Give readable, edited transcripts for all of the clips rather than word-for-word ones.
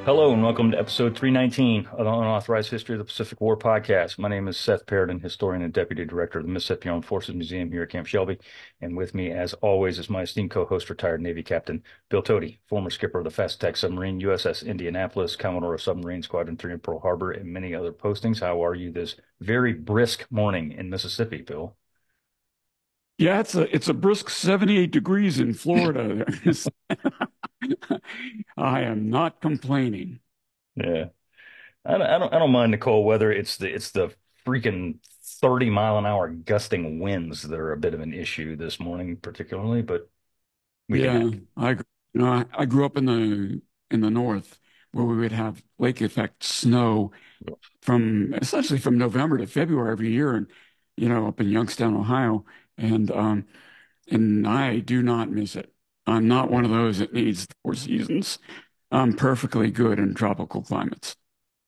Hello and welcome to episode 319 of the Unauthorized History of the Pacific War podcast. My name is Seth Paradin, historian and deputy director of the Mississippi Armed Forces Museum here at Camp Shelby. And with me, as always, is my esteemed co-host, retired Navy Captain Bill Tody, former skipper of the fast attack submarine USS Indianapolis, Commodore of Submarine Squadron 3 in Pearl Harbor, and many other postings. How are you this very brisk morning in Mississippi, Bill? Yeah, it's a brisk 78 degrees in Florida. I am not complaining. Yeah. I don't mind the cold weather. It's the freaking 30 mile an hour gusting winds that are a bit of an issue this morning, particularly, but we can Yeah, handle I grew up in the north where we would have lake effect snow it. from essentially from November to February every year, and up in Youngstown, Ohio, and I do not miss it. I'm not one Yeah. of those that needs 4 seasons. I'm perfectly good in tropical climates.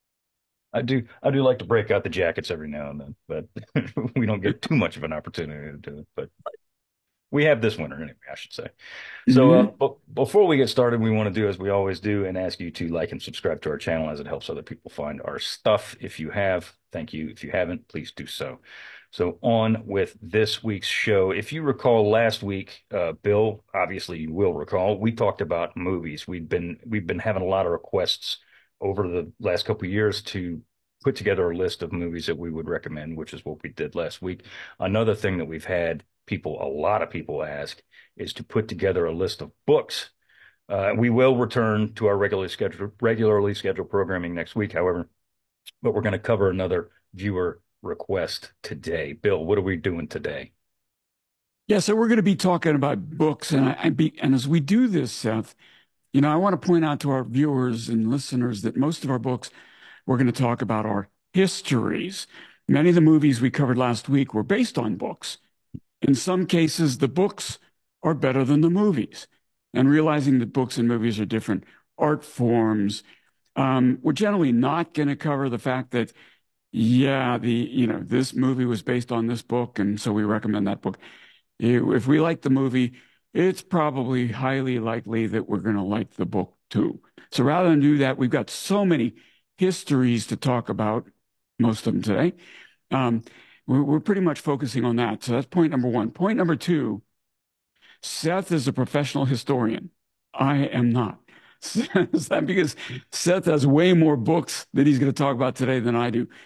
I do like to break out the jackets every now and then, but we don't get too much of an opportunity to do it. But we have this winter anyway, I should say. So, Hmm. but before we get started, we want to do as we always do and ask you to like and subscribe to our channel as it helps other people find our stuff. If you have, thank you. If you haven't, please do so. So, on with this week's show. If you recall last week, Bill, obviously you will recall, we talked about movies. We've been having a lot of requests over the last couple of years to put together a list of movies that we would recommend, which is what we did last week. Another thing that we've had a lot of people ask is to put together a list of books. We will return to our regularly scheduled programming next week, however, but we're going to cover another viewer request today. Bill, what are we doing today? Yeah, so we're going to be talking about books, and as we do this, Seth, I want to point out to our viewers and listeners that most of our books we're going to talk about are histories. Many of the movies we covered last week were based on books. In some cases, the books are better than the movies. And realizing that books and movies are different art forms, we're generally not going to cover the fact that, yeah, this movie was based on this book, and so we recommend that book. If we like the movie, it's probably highly likely that we're going to like the book too. So rather than do that, we've got so many histories to talk about, most of them today. Um, we're pretty much focusing on that. So that's point number one. Point number two, Seth is a professional historian. I am not. Is that because Seth has way more books that he's going to talk about today than I do?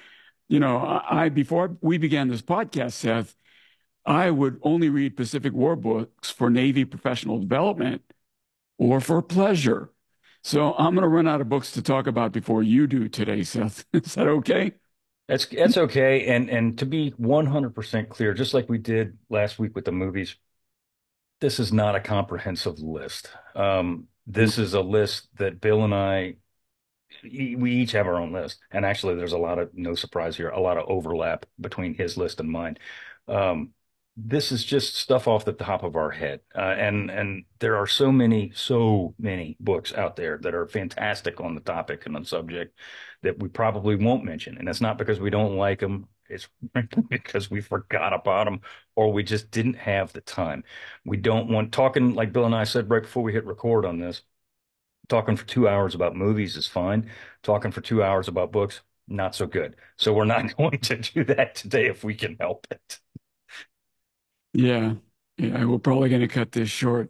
Before we began this podcast, Seth, I would only read Pacific War books for Navy professional development or for pleasure. So I'm going to run out of books to talk about before you do today, Seth. Is that okay? That's okay. And to be 100% clear, just like we did last week with the movies, this is not a comprehensive list. This is a list that Bill and I we each have our own list. And actually, there's a lot of, no surprise here, a lot of overlap between his list and mine. Um, this is just stuff off the top of our head. And there are so many books out there that are fantastic on the topic and on subject that we probably won't mention. And it's not because we don't like them. It's because we forgot about them or we just didn't have the time. We don't want talking like Bill and I said right before we hit record on this. Talking for 2 hours about movies is fine. Talking for 2 hours about books, not so good. So we're not going to do that today if we can help it. Yeah. Yeah, we're probably going to cut this short.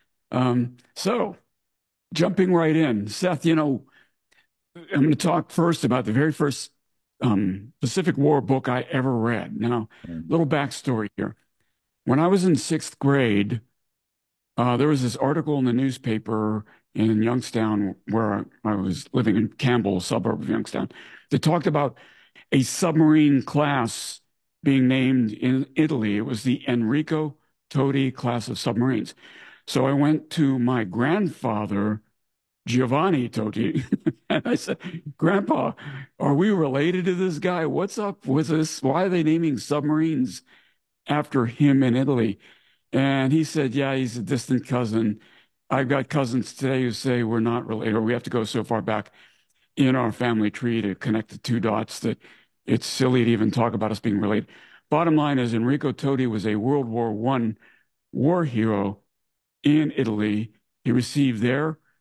So jumping right in, Seth, I'm going to talk first about the very first Pacific War book I ever read. Now, little backstory here. When I was in sixth grade, there was this article in the newspaper in Youngstown, where I was living in Campbell, a suburb of Youngstown, that talked about a submarine class being named in Italy. It was the Enrico Toti class of submarines. So I went to my grandfather, Giovanni Toti, and I said, Grandpa, are we related to this guy? What's up with this? Why are they naming submarines after him in Italy? And he said, yeah, he's a distant cousin. I've got cousins today who say we're not related, or we have to go so far back in our family tree to connect the two dots that it's silly to even talk about us being related. Bottom line is Enrico Toti was a World War I war hero in Italy. He received there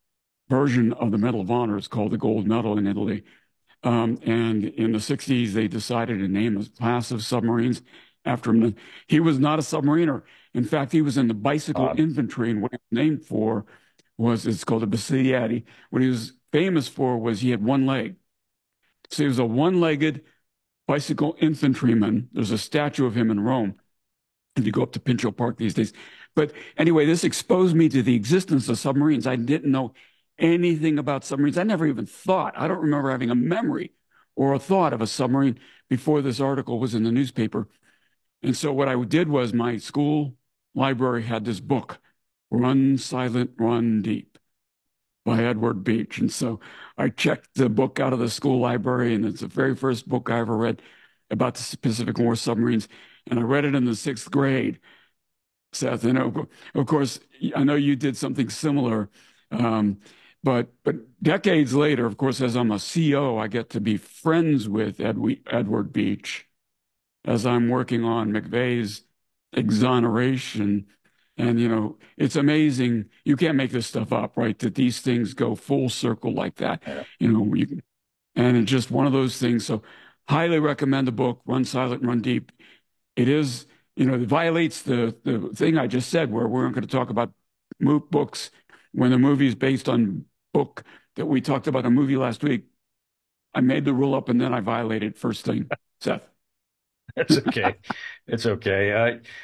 version of the Medal of Honor. It's called the Gold Medal in Italy. And in the 60s, they decided to name a class of submarines after him. He was not a submariner. In fact, he was in the bicycle Odd. infantry, and what he was named for was it's called a Basigliati. What he was famous for was he had one leg. So he was a one-legged bicycle infantryman. There's a statue of him in Rome if you go up to Pincho Park these days. But anyway, this exposed me to the existence of submarines. I didn't know anything about submarines. I never even thought, I don't remember having a memory or a thought of a submarine before this article was in the newspaper. And so what I did was my school library had this book, Run Silent, Run Deep by Edward Beach. And so I checked the book out of the school library, and it's the very first book I ever read about the Pacific War submarines. And I read it in the sixth grade, Seth. And of course, I know you did something similar. Um, but decades later, of course, as I'm a CO, I get to be friends with Edward Beach as I'm working on McVeigh's exoneration. And, it's amazing. You can't make this stuff up, right? That these things go full circle like that. Yeah. And it's just one of those things. So highly recommend the book, Run Silent, Run Deep. It is, it violates the thing I just said, where we're not going to talk about books when the movie is based on book that we talked about a movie last week. I made the rule up and then I violated first thing, Seth. It's okay. It's okay.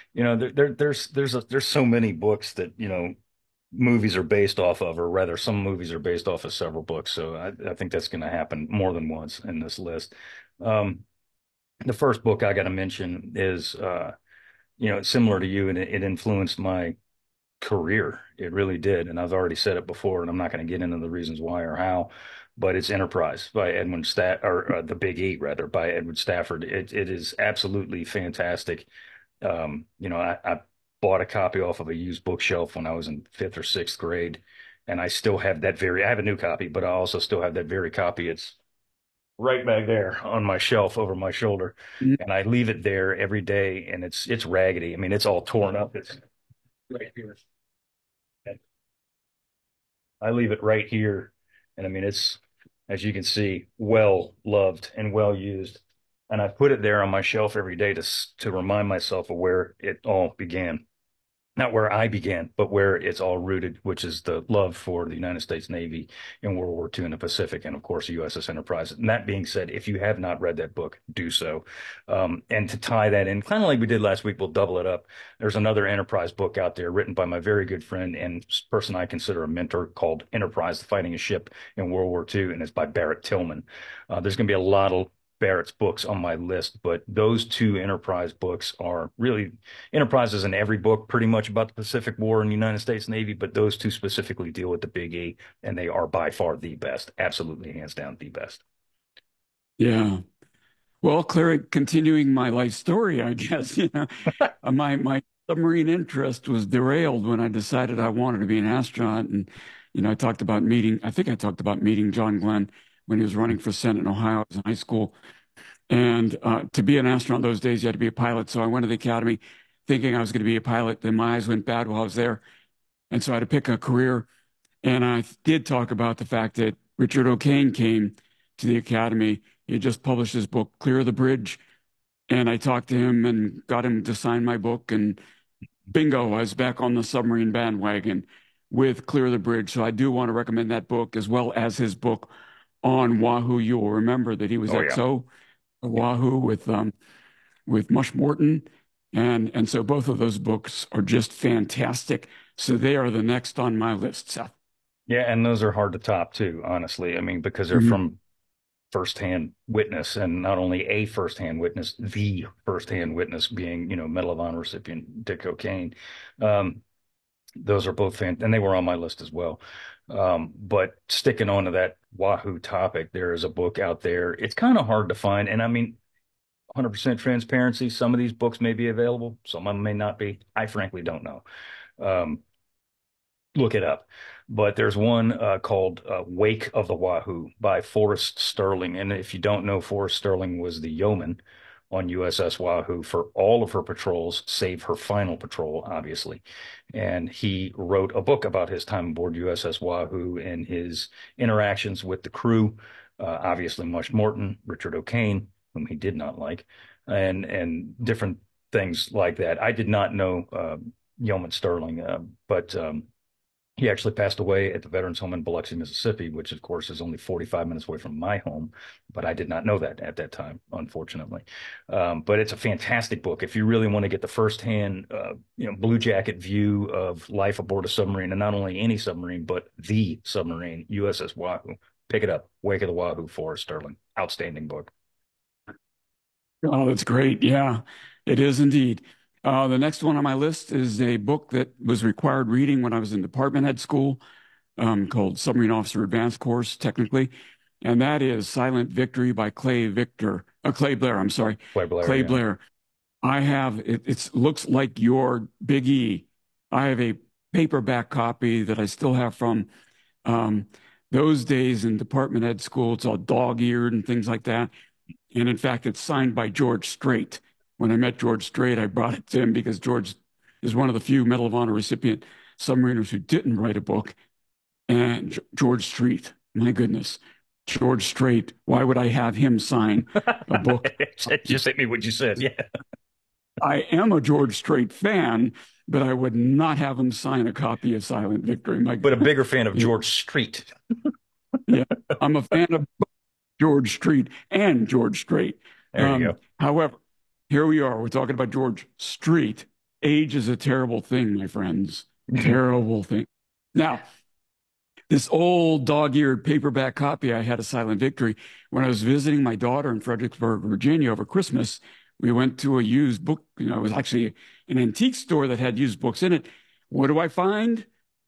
There's so many books that, movies are based off of, or rather, some movies are based off of several books. So I think that's going to happen more than once in this list. Um, the first book I got to mention is, it's similar to you, and it influenced my career. It really did. And I've already said it before, and I'm not going to get into the reasons why or how, but it's Enterprise by Edwin Staff, or The Big E rather, by Edward Stafford. It is absolutely fantastic. I bought a copy off of a used bookshelf when I was in fifth or sixth grade, and I still have I have a new copy, but I also still have that very copy. It's right back there on my shelf over my shoulder, and I leave it there every day, and it's raggedy. I mean, it's all torn up. It's right here. I leave it right here. And I mean, it's, as you can see, well loved and well used. And I put it there on my shelf every day to remind myself of where it all began. Not where I began, but where it's all rooted, which is the love for the United States Navy in World War II in the Pacific, and of course, USS Enterprise. And that being said, if you have not read that book, do so. And to tie that in, kind of like we did last week, we'll double it up. There's another Enterprise book out there written by my very good friend and person I consider a mentor called Enterprise, Fighting a Ship in World War II, and it's by Barrett Tillman. There's going to be a lot of Barrett's books on my list, but those two Enterprise books are really Enterprise is in every book pretty much about the Pacific War and the United States Navy, but those two specifically deal with the Big E, and they are by far the best, absolutely hands down the best. Yeah. Well, Claire, continuing my life story, I guess, my submarine interest was derailed when I decided I wanted to be an astronaut. And, I think I talked about meeting John Glenn when he was running for Senate in Ohio. I was in high school. And to be an astronaut those days, you had to be a pilot. So I went to the academy thinking I was going to be a pilot. Then my eyes went bad while I was there. And so I had to pick a career. And I did talk about the fact that Richard O'Kane came to the academy. He had just published his book, Clear the Bridge. And I talked to him and got him to sign my book. And bingo, I was back on the submarine bandwagon with Clear the Bridge. So I do want to recommend that book as well as his book on Wahoo. You will remember that he was Oh yeah. XO Wahoo with Mush Morton. And so both of those books are just fantastic. So they are the next on my list, Seth. Yeah, and those are hard to top too, honestly. I mean, because they're Mhm. from firsthand witness, and not only a firsthand witness, the firsthand witness being, Medal of Honor recipient Dick O'Kane. Um, those are both and they were on my list as well. But sticking on to that Wahoo topic, there is a book out there. It's kind of hard to find, and I mean, 100% transparency. Some of these books may be available, some of them may not be. I frankly don't know. Um, look it up. But there's one called Wake of the Wahoo by Forrest Sterling. And if you don't know, Forrest Sterling was the yeoman on USS Wahoo for all of her patrols, save her final patrol, obviously. And he wrote a book about his time aboard USS Wahoo and his interactions with the crew. Obviously, Mush Morton, Richard O'Kane, whom he did not like, and different things like that. I did not know Yeoman Sterling, but he actually passed away at the Veterans Home in Biloxi, Mississippi, which of course is only 45 minutes away from my home. But I did not know that at that time, unfortunately. But it's a fantastic book if you really want to get the firsthand, blue jacket view of life aboard a submarine, and not only any submarine, but the submarine, USS Wahoo. Pick it up, Wake of the Wahoo, Forrest Sterling. Outstanding book. Oh, that's great. Yeah, it is indeed. The next one on my list is a book that was required reading when I was in department head school, called Submarine Officer Advanced Course, technically. And that is Silent Victory by Clay Blair, I'm sorry, Clay Blair, Clay yeah. Blair. I have it, it's looks like your Big E. I have a paperback copy that I still have from um, those days in department head school. It's all dog-eared and things like that. And in fact, it's signed by George Strait. When I met George Strait, I brought it to him because George is one of the few Medal of Honor recipient submariners who didn't write a book. And George Strait, my goodness, George Strait, why would I have him sign a book? Just hit me what you said. Yeah. I am a George Strait fan, but I would not have him sign a copy of Silent Victory. My, But a bigger fan of yeah, George Street. yeah, I'm a fan of George Strait and George Strait. There you go. However, here we are. We're talking about George Strait. Age is a terrible thing, my friends. Terrible thing. Now, this old dog-eared paperback copy I had of Silent Victory, when I was visiting my daughter in Fredericksburg, Virginia over Christmas, we went to a used book. It was actually an antique store that had used books in it. What do I find?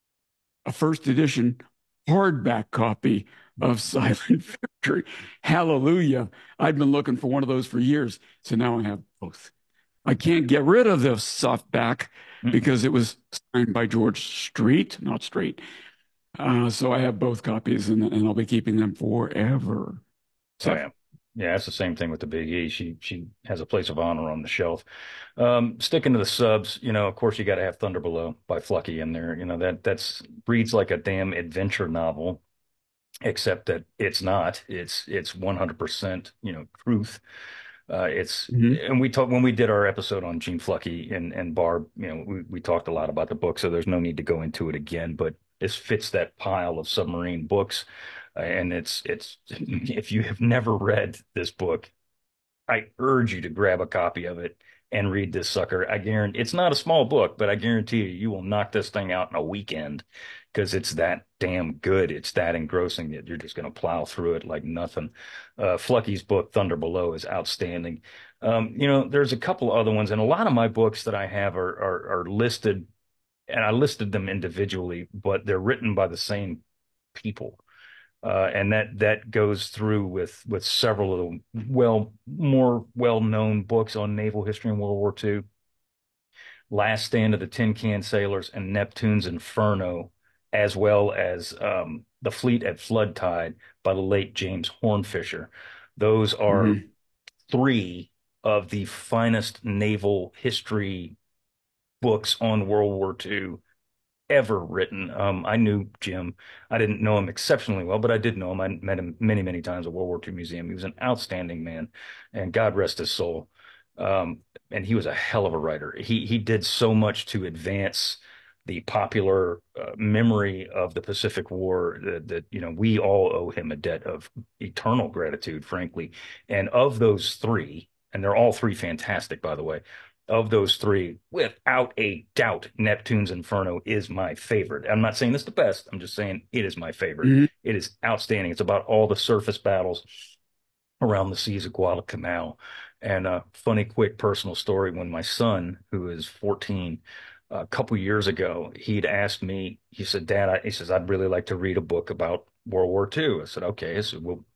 A first edition hardback copy of Silent Victory. Hallelujah. I've been looking for one of those for years. So now I have both. I can't get rid of the softback because it was signed by George Strait, not Strait. So I have both copies and I'll be keeping them forever. Oh So, yeah. Yeah, that's the same thing with the Big E. She has a place of honor on the shelf. Sticking to the subs, of course you got to have Thunder Below by Flucky in there. That's reads like a damn adventure novel, except that it's not. It's 100%, truth. It's mhm. and we talked when we did our episode on Gene Flucky and Barb, we talked a lot about the book, so there's no need to go into it again, but this fits that pile of submarine books. And it's if you have never read this book, I urge you to grab a copy of it and read this sucker. I guarantee it's not a small book, but I guarantee you will knock this thing out in a weekend because it's that damn good. It's that engrossing that you're just going to plow through it like nothing. Flucky's book, Thunder Below, is outstanding. There's a couple other ones, and a lot of my books that I have are listed, and I listed them individually, but they're written by the same people. And that goes through with several of the more well-known books on naval history in World War II. Last Stand of the Tin Can Sailors and Neptune's Inferno, as well as The Fleet at Flood Tide by the late James Hornfisher. Those are Mhm. three of the finest naval history books on World War II ever written. I knew Jim. I didn't know him exceptionally well, but I did know him. I met him many, many times at World War II Museum. He was an outstanding man, and God rest his soul. And he was a hell of a writer. He did so much to advance the popular memory of the Pacific War that we all owe him a debt of eternal gratitude, frankly. And of those three, and they're all three fantastic, by the way, of those three, without a doubt, Neptune's Inferno is my favorite. I'm not saying this is the best. I'm just saying it is my favorite. Mhm. It is outstanding. It's about all the surface battles around the seas of Guadalcanal. And a funny, quick personal story when my son, who is 14, a couple years ago, he'd asked me, he said, Dad, he says, I'd really like to read a book about World War II. I said, okay. I said, well,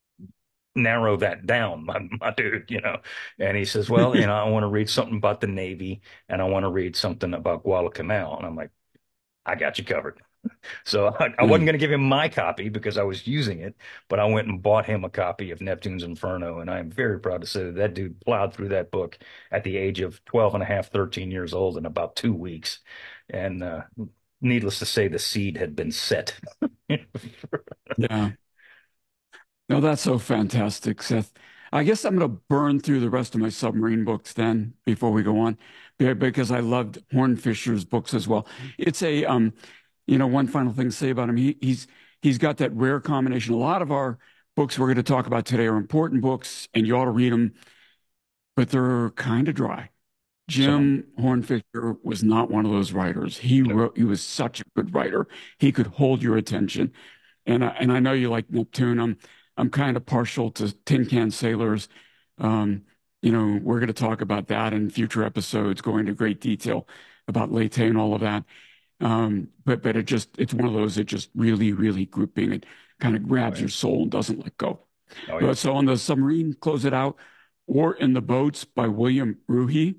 narrow that down, my dude, And he says, well, I want to read something about the Navy and I want to read something about Guadalcanal. And I'm like, I got you covered. So I wasn't going to give him my copy because I was using it, but I went and bought him a copy of Neptune's Inferno. And I am very proud to say that that dude plowed through that book at the age of 12 and a half, 13 years old in about 2 weeks. And needless to say, the seed had been set. Yeah. No, that's so fantastic, Seth. I guess I'm going to burn through the rest of my submarine books then before we go on, because I loved Horn Fisher's books as well. It's a, one final thing to say about him. He's got that rare combination. A lot of our books we're going to talk about today are important books, and you ought to read them, but they're kind of dry. So, Jim Hornfisher was not one of those writers. no, He was such a good writer. He could hold your attention. And I know you like Neptune. I'm kind of partial to Tin Can Sailors. Um, we're going to talk about that in future episodes, go into great detail about Leyte and all of that. But it's one of those that just really, really grouping. It kind of oh grabs yeah, your soul and doesn't let go. oh yeah. So on the submarine, close it out. War in the Boats by William Ruhi.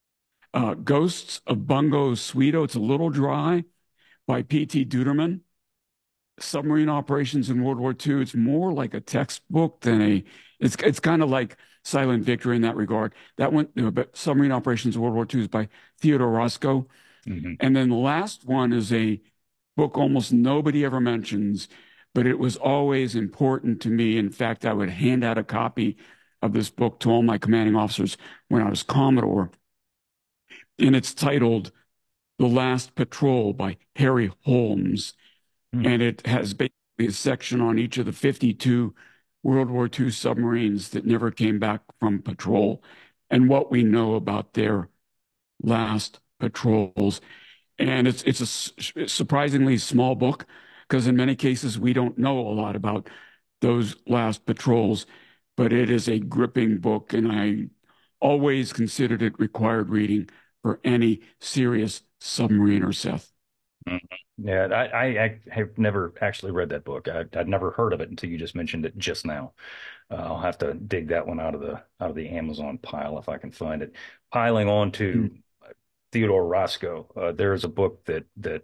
Ghosts of Bungo Sweeto. It's a little dry by P.T. Duderman. Submarine operations in World War II. It's more like a textbook than it's kind of like Silent Victory in that regard. That one, but Submarine Operations in World War II is by Theodore Roscoe. Hmm. And then the last one is a book almost nobody ever mentions, but it was always important to me. In fact, I would hand out a copy of this book to all my commanding officers when I was Commodore. And it's titled The Last Patrol by Harry Holmes. Hmm. And it has basically a section on each of the 52 World War II submarines that never came back from patrol and what we know about their last patrols. And it's a surprisingly small book because in many cases we don't know a lot about those last patrols, but it is a gripping book, and I always considered it required reading for any serious submariner, Seth. Mhm. Yeah, I have never actually read that book. I'd never heard of it until you just mentioned it just now. I'll have to dig that one out of the Amazon pile if I can find it. Piling on to Theodore Roscoe, there is a book that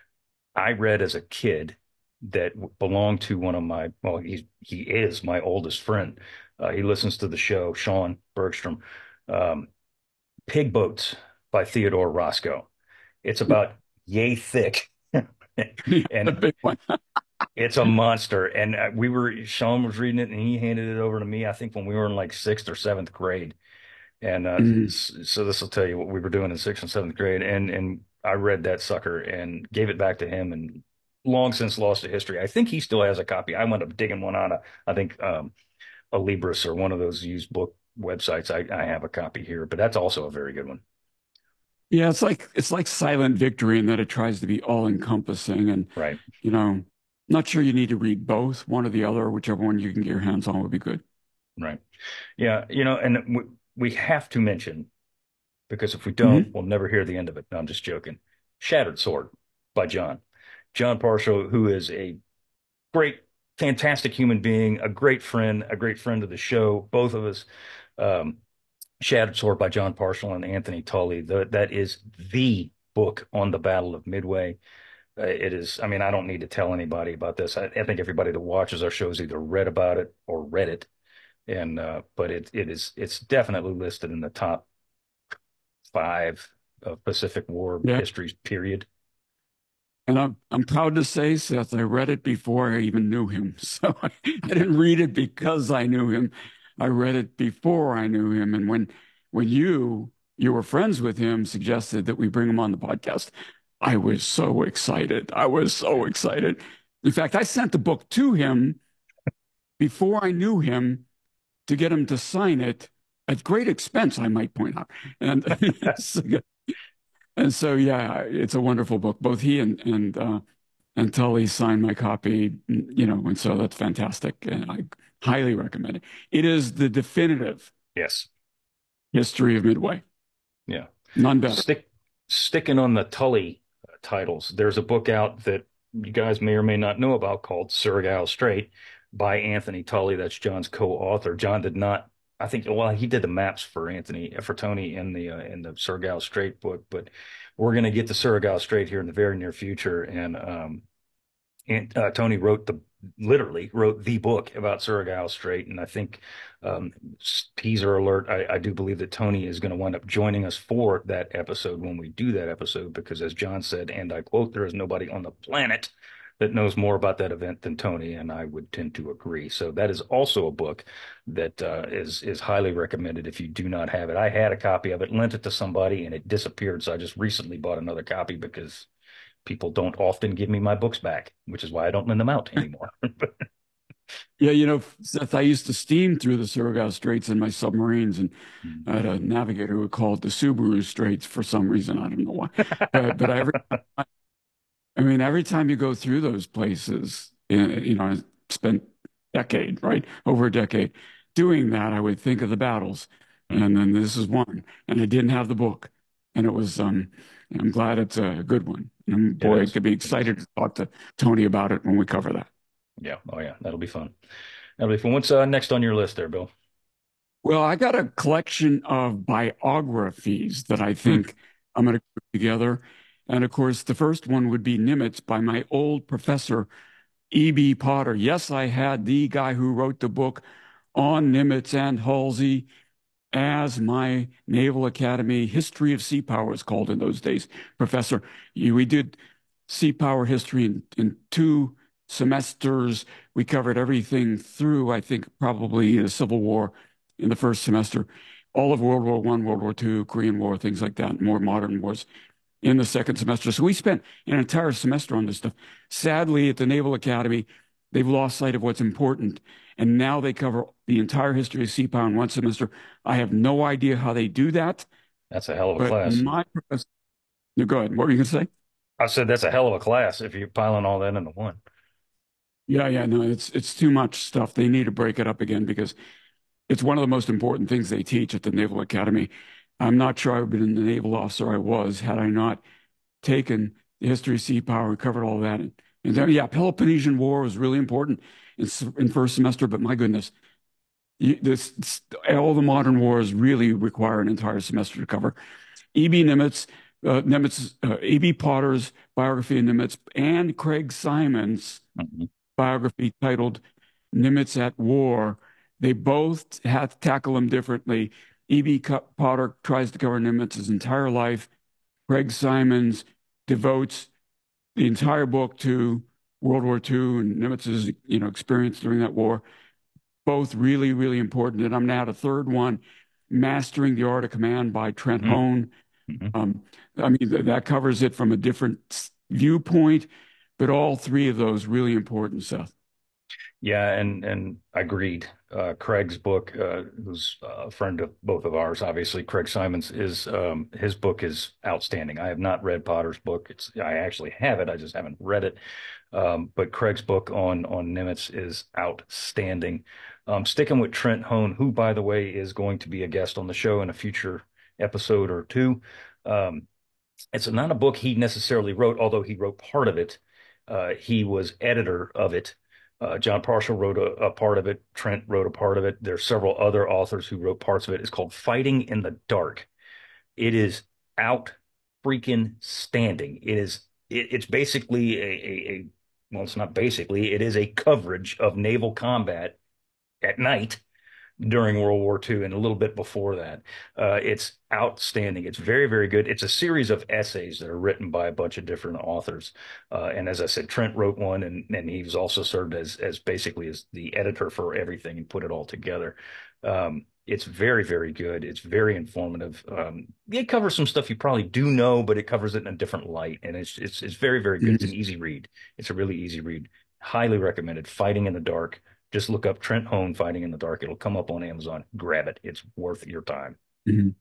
I read as a kid that belonged to one of my, well, he is my oldest friend. He listens to the show, Sean Bergstrom. Um, Pig Boats by Theodore Roscoe. It's about yay thick. Yeah, the And big one. it's a monster. And Sean was reading it and he handed it over to me, I think when we were in like sixth or seventh grade. And Mm. so this will tell you what we were doing in sixth and seventh grade. And I read that sucker and gave it back to him and long since lost to history. I think he still has a copy. I went up digging one out of, I think, a Libris or one of those used book websites. I have a copy here, but that's also a very good one. Yeah, it's like Silent Victory in that it tries to be all encompassing, and Right. you know, not sure you need to read both, one or the other, whichever one you can get your hands on would be good. Right. Yeah. And we have to mention, because if we don't, Hmm. we'll never hear the end of it. No, I'm just joking. Shattered Sword by John Parshall, who is a great, fantastic human being, a great friend of the show, both of us. Um, Shattered Sword by John Parshall and Anthony Tully. That is the book on the Battle of Midway. It is, I mean, I don't need to tell anybody about this. I think everybody that watches our shows either read about it or read it. And but it's definitely listed in the top five of Pacific War Yeah, history period. and I'm proud to say, Seth, I read it before I even knew him. So I didn't read it because I knew him. I read it before I knew him. And when you were friends with him, suggested that we bring him on the podcast, I was so excited. I was so excited. In fact, I sent the book to him before I knew him to get him to sign it at great expense, I might point out. And and so yeah, it's a wonderful book. Both he and Tully signed my copy, and so that's fantastic. And I highly recommend it. It is the definitive Yes. history of Midway. Yeah. None better. Stick Sticking on the Tully titles. There's a book out that you guys may or may not know about called Surigao Strait by Anthony Tully. That's John's co-author. John did not I think, well, he did the maps for Tony in the Surigao Strait book, but we're going to get the Surigao Strait here in the very near future. And Tony literally wrote the book about Surigao Strait. And I think, um, teaser alert, I do believe that Tony is going to wind up joining us for that episode when we do that episode, because as John said, and I quote, there is nobody on the planet that knows more about that event than Tony, and I would tend to agree. So that is also a book that is highly recommended if you do not have it. I had a copy of it, lent it to somebody, and it disappeared. So I just recently bought another copy because people don't often give me my books back, which is why I don't lend them out anymore. Yeah, Seth, I used to steam through the Surigao Straits in my submarines, and I had a navigator who would call it the Subaru Straits for some reason. I don't know why. But I mean, every time you go through those places, I spent decade, right? Over a decade doing that, I would think of the battles. And then this is one. And I didn't have the book. And I'm glad it's a good one. And It boy, I is. could be It is. excited to talk to Tony about it when we cover that. Yeah. Oh, yeah. That'll be fun. That'll be fun. What's next on your list there, Bill? Well, I got a collection of biographies that I Hmm. think I'm going to put together. And of course, the first one would be Nimitz by my old professor, E.B. Potter. Yes, I had the guy who wrote the book on Nimitz and Halsey as my Naval Academy History of Sea Power is called in those days, professor. We did sea power history in 2 semesters. We covered everything through, I think, probably the Civil War in the first semester, all of World War I, World War II, Korean War, things like that, more modern wars in the second semester. So we spent an entire semester on this stuff. Sadly, at the Naval Academy, they've lost sight of what's important. And now they cover the entire history of sea power in one semester. I have no idea how they do that, That's a hell of a but class. my professor, no, go ahead. What were you going to say? I said that's a hell of a class if you're piling all that into one. Yeah, yeah, no, it's too much stuff. They need to break it up again because it's one of the most important things they teach at the Naval Academy. I'm not sure I would have been the naval officer I was had I not taken the history of sea power and covered all that. And then, yeah, Peloponnesian War was really important in first semester, but my goodness, all the modern wars really require an entire semester to cover. E.B. E.B. Potter's biography of Nimitz, and Craig Simon's Mhm. biography titled Nimitz at War. They both have to tackle him differently. E.B. Potter tries to cover Nimitz's entire life. Craig Simons devotes the entire book to World War II and Nimitz's, experience during that war. Both really, really important. And I'm now the third one, Mastering the Art of Command by Trent Mhm. Hone. Mhm. I mean, that covers it from a different viewpoint, but all three of those really important, Seth. Yeah, and agreed. Craig's book, who's a friend of both of ours, obviously, Craig Simons is his book is outstanding. I have not read Potter's book. I actually have it. I just haven't read it. But Craig's book on Nimitz is outstanding. Sticking with Trent Hone, who, by the way, is going to be a guest on the show in a future episode or two. Um, it's not a book he necessarily wrote, although he wrote part of it. He was editor of it. John Parshall wrote a part of it. Trent wrote a part of it. There's several other authors who wrote parts of it. It's called Fighting in the Dark. It is out freaking standing. It's basically well, it's not basically, it is a coverage of naval combat at night during World War II and a little bit before that. It's outstanding. It's very, very good. It's a series of essays that are written by a bunch of different authors. And as I said, Trent wrote one, and he was also served as basically as the editor for everything and put it all together. It's very, very good. It's very informative. It covers some stuff you probably do know, but it covers it in a different light, and it's very, very good. It's an easy read. It's a really easy read. Highly recommended. Fighting in the Dark. Just look up Trent Hone Fighting in the Dark. It'll come up on Amazon. Grab it. It's worth your time. Mhm.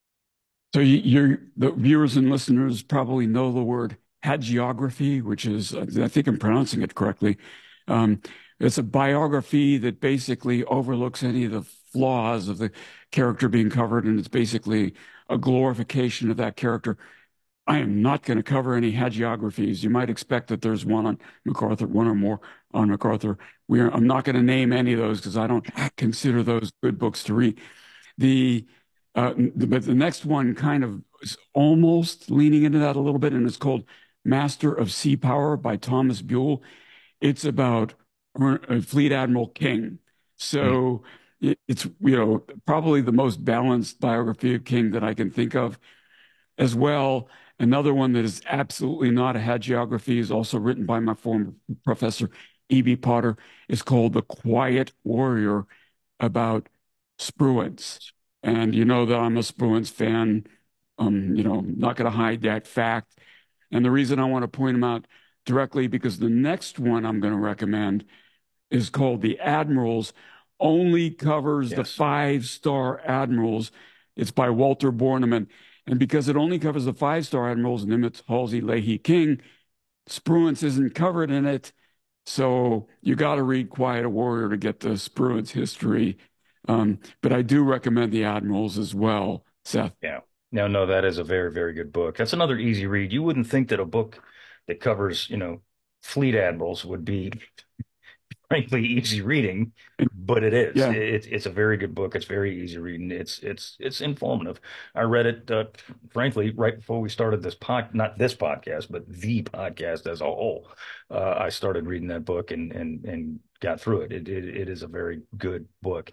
So the viewers and listeners probably know the word hagiography, which is, I think I'm pronouncing it correctly. Um, it's a biography that basically overlooks any of the flaws of the character being covered, and it's basically a glorification of that character. I am not going to cover any hagiographies. You might expect that there's one on MacArthur, one or more on MacArthur. I'm not going to name any of those because I don't consider those good books to read. The but the next one kind of is almost leaning into that a little bit, and it's called Master of Sea Power by Thomas Buell. It's about Fleet Admiral King. Hmm. So it's probably the most balanced biography of King that I can think of. As well, another one that is absolutely not a hagiography is also written by my former professor E.B. Potter. Is called The Quiet Warrior, about Spruance. And you know that I'm a Spruance fan. Not going to hide that fact. And the reason I want to point them out directly because the next one I'm going to recommend is called The Admirals, only covers the Yes. five-star admirals. It's by Walter Bornemann. And because it only covers the five-star admirals, Nimitz, Halsey, Leahy, King, Spruance isn't covered in it. So you got to read Quiet Warrior to get the Spruance history. But I do recommend The Admirals as well, Seth. Yeah. No, that is a very, very good book. That's another easy read. You wouldn't think that a book that covers, fleet admirals would be frankly easy reading, And but it is. yeah, It's a very good book. It's very easy reading. It's informative. I read it frankly right before we started this not this podcast, but the podcast as a whole. I started reading that book and got through it. It is a very good book.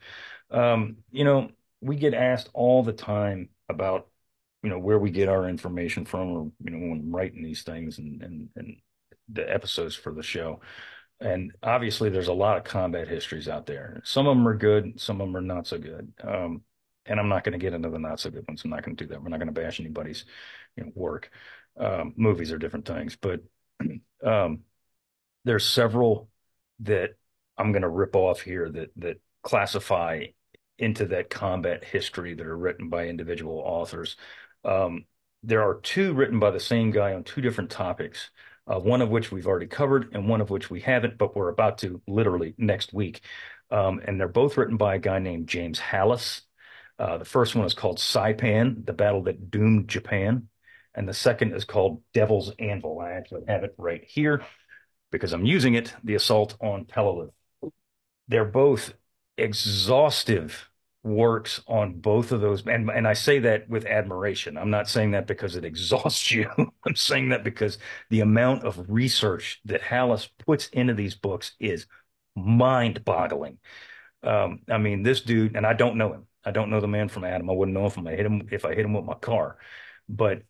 We get asked all the time about where we get our information from, or when writing these things and the episodes for the show. And obviously, there's a lot of combat histories out there. Some of them are good, some of them are not so good. And I'm not going to get into the not so good ones. I'm not going to do that. We're not going to bash anybody's, work. Movies are different things, but um, there's several that I'm going to rip off here that classify into that combat history that are written by individual authors. Um, there are two written by the same guy on two different topics, one of which we've already covered and one of which we haven't, but we're about to literally next week. And they're both written by a guy named James Hallis. The first one is called Saipan, the battle that doomed Japan. And the second is called Devil's Anvil. I actually have it right here because I'm using it, the assault on Peleliu. They're both exhaustive works on both of those. And I say that with admiration. I'm not saying that because it exhausts you. I'm saying that because the amount of research that Hallis puts into these books is mind-boggling. I mean, this dude, and I don't know him. I don't know the man from Adam. I wouldn't know if I hit him with my car. But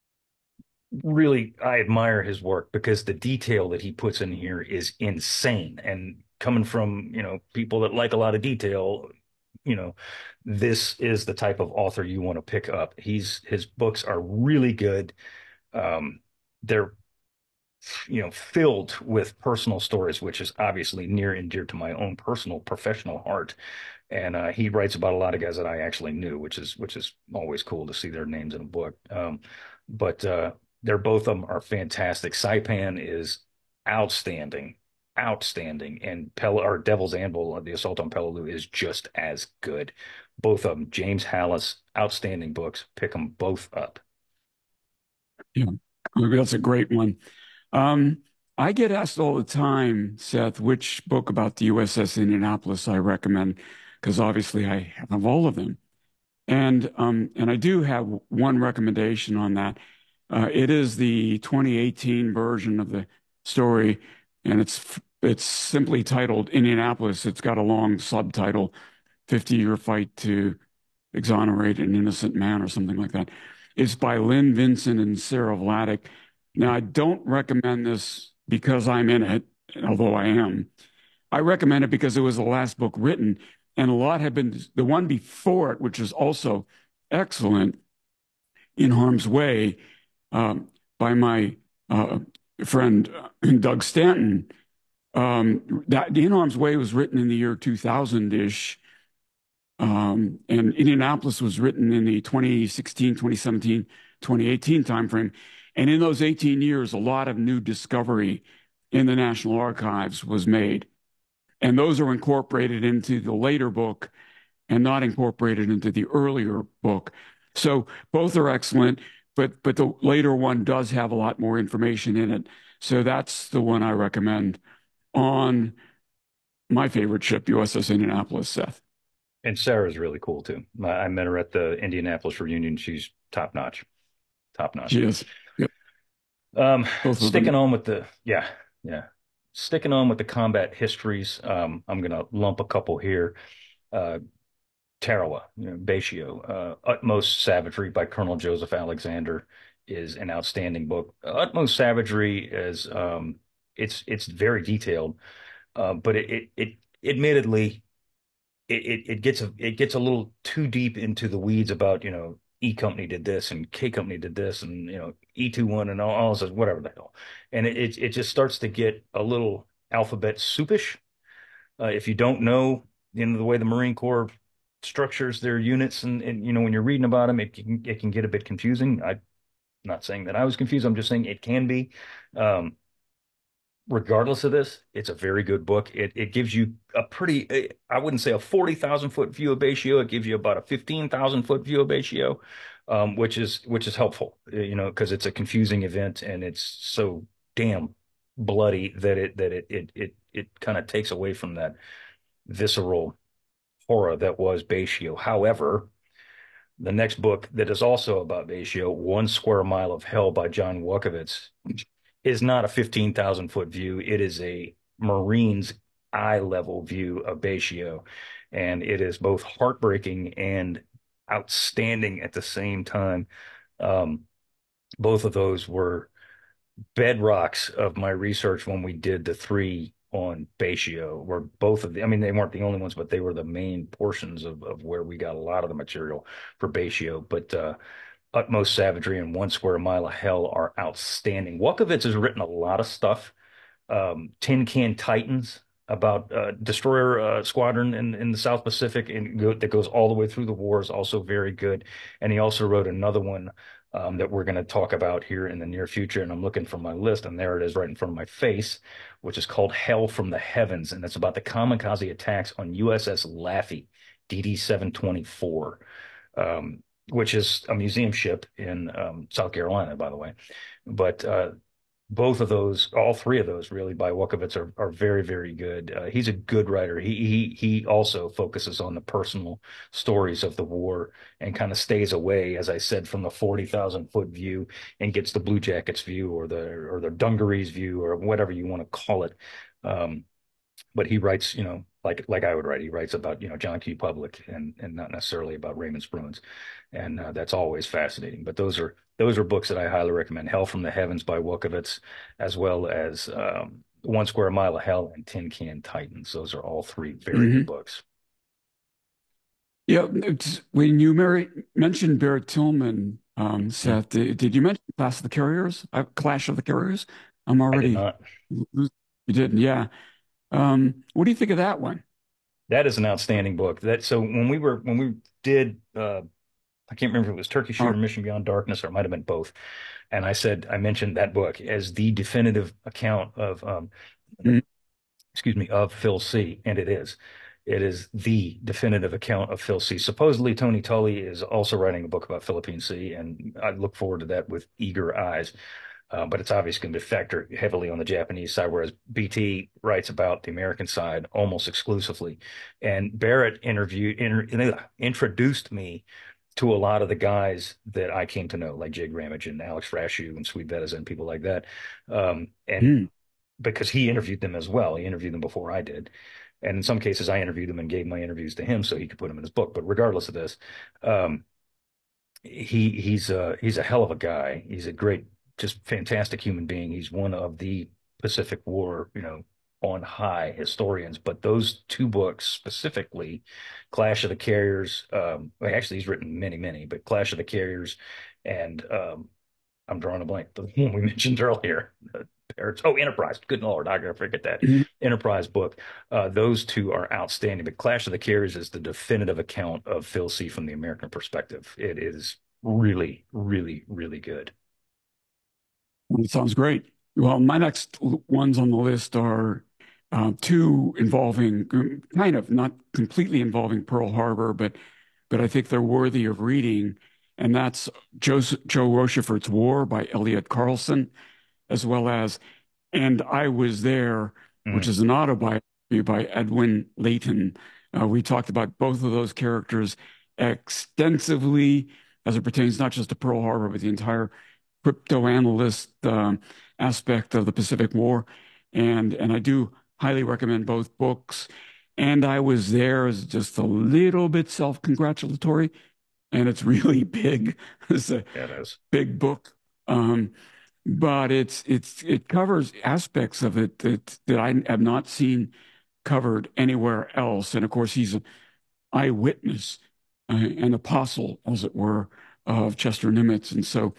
really, I admire his work because the detail that he puts in here is insane. And coming from, people that like a lot of detail, you know, this is the type of author you want to pick up. His books are really good. They're, filled with personal stories, which is obviously near and dear to my own personal professional heart. And he writes about a lot of guys that I actually knew, which is always cool to see their names in a book. But they're both of them are fantastic. Saipan is outstanding, outstanding, and or Devil's Anvil, the Assault on Peleliu, is just as good. Both of them, James Hallis, outstanding books. Pick them both up. yeah, that's a great one. Um, I get asked all the time, Seth, which book about the USS Indianapolis I recommend, because obviously I have all of them. And I do have one recommendation on that. It is the 2018 version of the story, and it's simply titled Indianapolis. It's got a long subtitle, 50-Year Fight to Exonerate an Innocent Man, or something like that. It's by Lynn Vincent and Sarah Vladeck. Now, I don't recommend this because I'm in it, although I am. I recommend it because it was the last book written, and a lot have been the one before it, which is also excellent, In Harm's Way, by my friend Doug Stanton. That In Harm's Way was written in the year 2000-ish, and Indianapolis was written in the 2016, 2017, 2018 timeframe. And in those 18 years, a lot of new discovery in the National Archives was made. And those are incorporated into the later book and not incorporated into the earlier book. So both are excellent, but the later one does have a lot more information in it. So that's the one I recommend. on my favorite ship, USS Indianapolis, Seth. And Sarah's really cool too. I met her at the Indianapolis reunion. She's top notch, top notch. She is. Yep, both of them. Sticking on with the yeah, yeah. Sticking on with the combat histories. I'm gonna lump a couple here. Uh, Tarawa, Batio, Utmost Savagery by Colonel Joseph Alexander is an outstanding book. Utmost Savagery is it's very detailed, but it admittedly it gets a little too deep into the weeds about E company did this and K company did this and E21 and all this whatever the hell, and it just starts to get a little alphabet soupish if you don't know the way the Marine Corps structures their units and when you're reading about them it can get a bit confusing. I'm not saying that I was confused. I'm just saying it can be. Um, Regardless of this, it's a very good book. It gives you a pretty, I wouldn't say a 40,000 foot view of Batio. It gives you about a 15,000 foot view of Batio, which is helpful, because it's a confusing event and it's so damn bloody that it kind of takes away from that visceral horror that was Batio. However, the next book that is also about Batio, One Square Mile of Hell by John Wukovitz, is not a 15,000 foot view. It is a Marine's eye level view of Batio. And it is both heartbreaking and outstanding at the same time. Um, both of those were bedrocks of my research when we did the three on Batio, were both of the, I mean, they weren't the only ones, but they were the main portions of where we got a lot of the material for Batio. But Utmost Savagery and One Square Mile of Hell are outstanding. Wukovitz has written a lot of stuff. Tin Can Titans about destroyer squadron in the South Pacific and that goes all the way through the war is also very good. And he also wrote another one that we're going to talk about here in the near future. And I'm looking for my list, and there it is right in front of my face, which is called Hell from the Heavens. And it's about the kamikaze attacks on USS Laffey, DD 724. Which is a museum ship in South Carolina, by the way. But both of those, all three of those, really by Wukovitz are very, very good. He's a good writer. He also focuses on the personal stories of the war and kind of stays away, as I said, from the 40,000 foot view and gets the Blue Jackets view or the Dungarees view or whatever you want to call it. But he writes, like I would write. He writes about, John Q. Public and not necessarily about Raymond Spruance, and that's always fascinating. But those are books that I highly recommend. Hell from the Heavens by Wukovitz, as well as One Square Mile of Hell and Tin Can Titans. Those are all three very good Hmm. books. Yeah, when you mentioned Barrett Tillman, Hmm. Seth, did you mention Clash of the Carriers? Clash of the Carriers? I'm I did already. not. You didn't, yeah. What do you think of that one? That is an outstanding book. That so when we did I can't remember if it was Turkey Uh, Shoot or Mission Beyond Darkness, or it might have been both. And I mentioned that book as the definitive account of, mm, excuse me, of Phil C. And it is. It is the definitive account of Phil C. Supposedly, Tony Tully is also writing a book about Philippine Sea, and I look forward to that with eager eyes. But it's obviously going to factor heavily on the Japanese side, whereas BT writes about the American side almost exclusively. And Barrett introduced me to a lot of the guys that I came to know, like Jig Ramage and Alex Rashu and Sweet Bettis and people like that. And mm. because he interviewed them as well, he interviewed them before I did. And in some cases, I interviewed them and gave my interviews to him so he could put them in his book. But regardless of this, um, he's a hell of a guy. He's a great, just fantastic human being. He's one of the Pacific War, on high historians. But those two books specifically, Clash of the Carriers, well, actually he's written many, many, but Clash of the Carriers and I'm drawing a blank. The one we mentioned earlier, Enterprise. Good Lord, I gotta forget that Mhm. Enterprise book. Those two are outstanding. But Clash of the Carriers is the definitive account of Phil C. from the American perspective. It is really, really, really good. That sounds great. Well, my next ones on the list are two involving, kind of not completely involving Pearl Harbor, but I think they're worthy of reading. And that's Joe Rochefort's War by Elliot Carlson, as well as And I Was There which Mm. is an autobiography by Edwin Layton. We talked about both of those characters extensively as it pertains not just to Pearl Harbor, but the entire crypto analyst aspect of the Pacific War. And I do highly recommend both books. And I was there as just a little bit self-congratulatory, and it's really big. It's a Yeah, it is. big book. Um, but it covers aspects of it that I have not seen covered anywhere else. And of course, he's an eyewitness, an apostle, as it were, of Chester Nimitz. And so,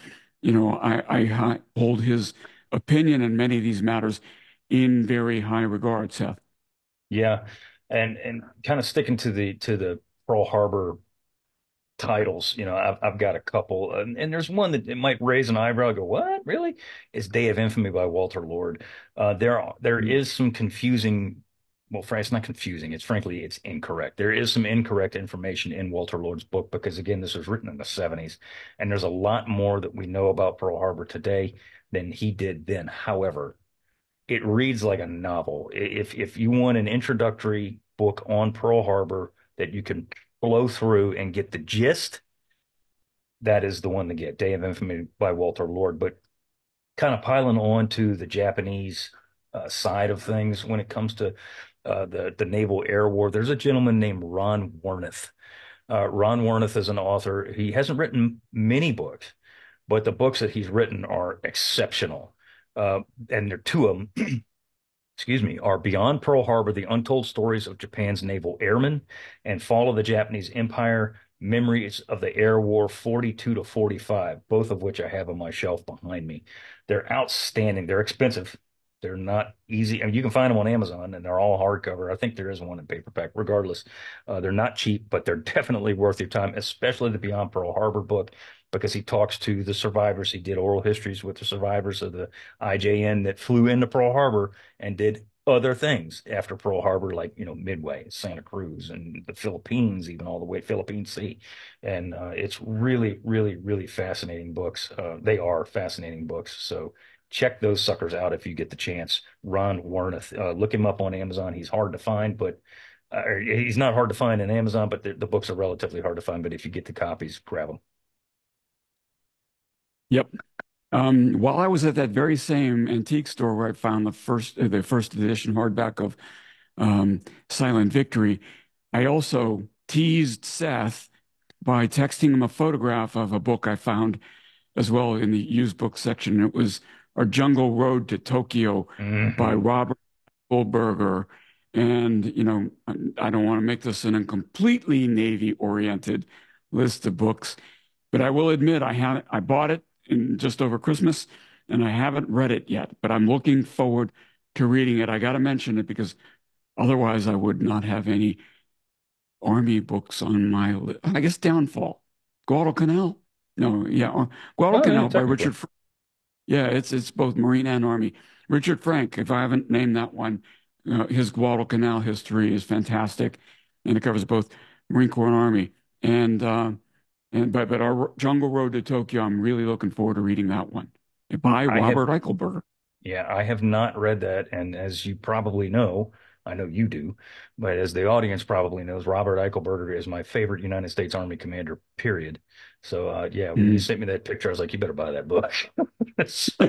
I hold his opinion in many of these matters in very high regard, Seth. Yeah, and kind of sticking to the Pearl Harbor titles, I've got a couple, and there's one that it might raise an eyebrow. I go, what? Really? It's Day of Infamy by Walter Lord. There is some confusing. Well, it's not confusing. It's frankly, it's incorrect. There is some incorrect information in Walter Lord's book because, again, this was written in the 70s, and there's a lot more that we know about Pearl Harbor today than he did then. However, it reads like a novel. If you want an introductory book on Pearl Harbor that you can blow through and get the gist, that is the one to get. Day of Infamy by Walter Lord. But kind of piling on to the Japanese side of things when it comes to the Naval Air War, there's a gentleman named Ron Warneth. Ron Warneth is an author. He hasn't written many books, but the books that he's written are exceptional. And there are two of them excuse me, are Beyond Pearl Harbor, The Untold Stories of Japan's Naval Airmen, and Fall of the Japanese Empire, Memories of the Air War 42 to 45, both of which I have on my shelf behind me. They're outstanding. They're expensive. They're not easy. I mean, you can find them on Amazon and they're all hardcover. I think there is one in paperback. Regardless, they're not cheap, but they're definitely worth your time, especially the Beyond Pearl Harbor book, because he talks to the survivors. He did oral histories with the survivors of the IJN that flew into Pearl Harbor and did other things after Pearl Harbor, like Midway, Santa Cruz, and the Philippines, even all the way Philippine Sea. And it's really, really, really fascinating books. They are fascinating books. So check those suckers out if you get the chance. Ron Warneth, look him up on Amazon. He's hard to find, but he's not hard to find in Amazon, but the books are relatively hard to find. But if you get the copies, grab them. Yep. While I was at that very same antique store where I found the first edition hardback of Silent Victory, I also teased Seth by texting him a photograph of a book I found as well in the used book section. It was Our Jungle Road to Tokyo by Hmm. Robert Goldberger. And, I don't want to make this an completely Navy-oriented list of books, but I will admit I bought it in just over Christmas and I haven't read it yet, but I'm looking forward to reading it. I got to mention it because otherwise I would not have any Army books on my list. I guess Downfall, Guadalcanal. No, yeah, Oh yeah, Guadalcanal by technically. Richard. Yeah, it's both Marine and Army. Richard Frank, if I haven't named that one, his Guadalcanal history is fantastic, and it covers both Marine Corps and Army. And but our Jungle Road to Tokyo, I'm really looking forward to reading that one by I have Robert Eichelberger. Yeah, I have not read that. And as you probably know, I know you do, but as the audience probably knows, Robert Eichelberger is my favorite United States Army commander, period. So, yeah, when you Mm. sent me that picture, I was like, you better buy that book. So,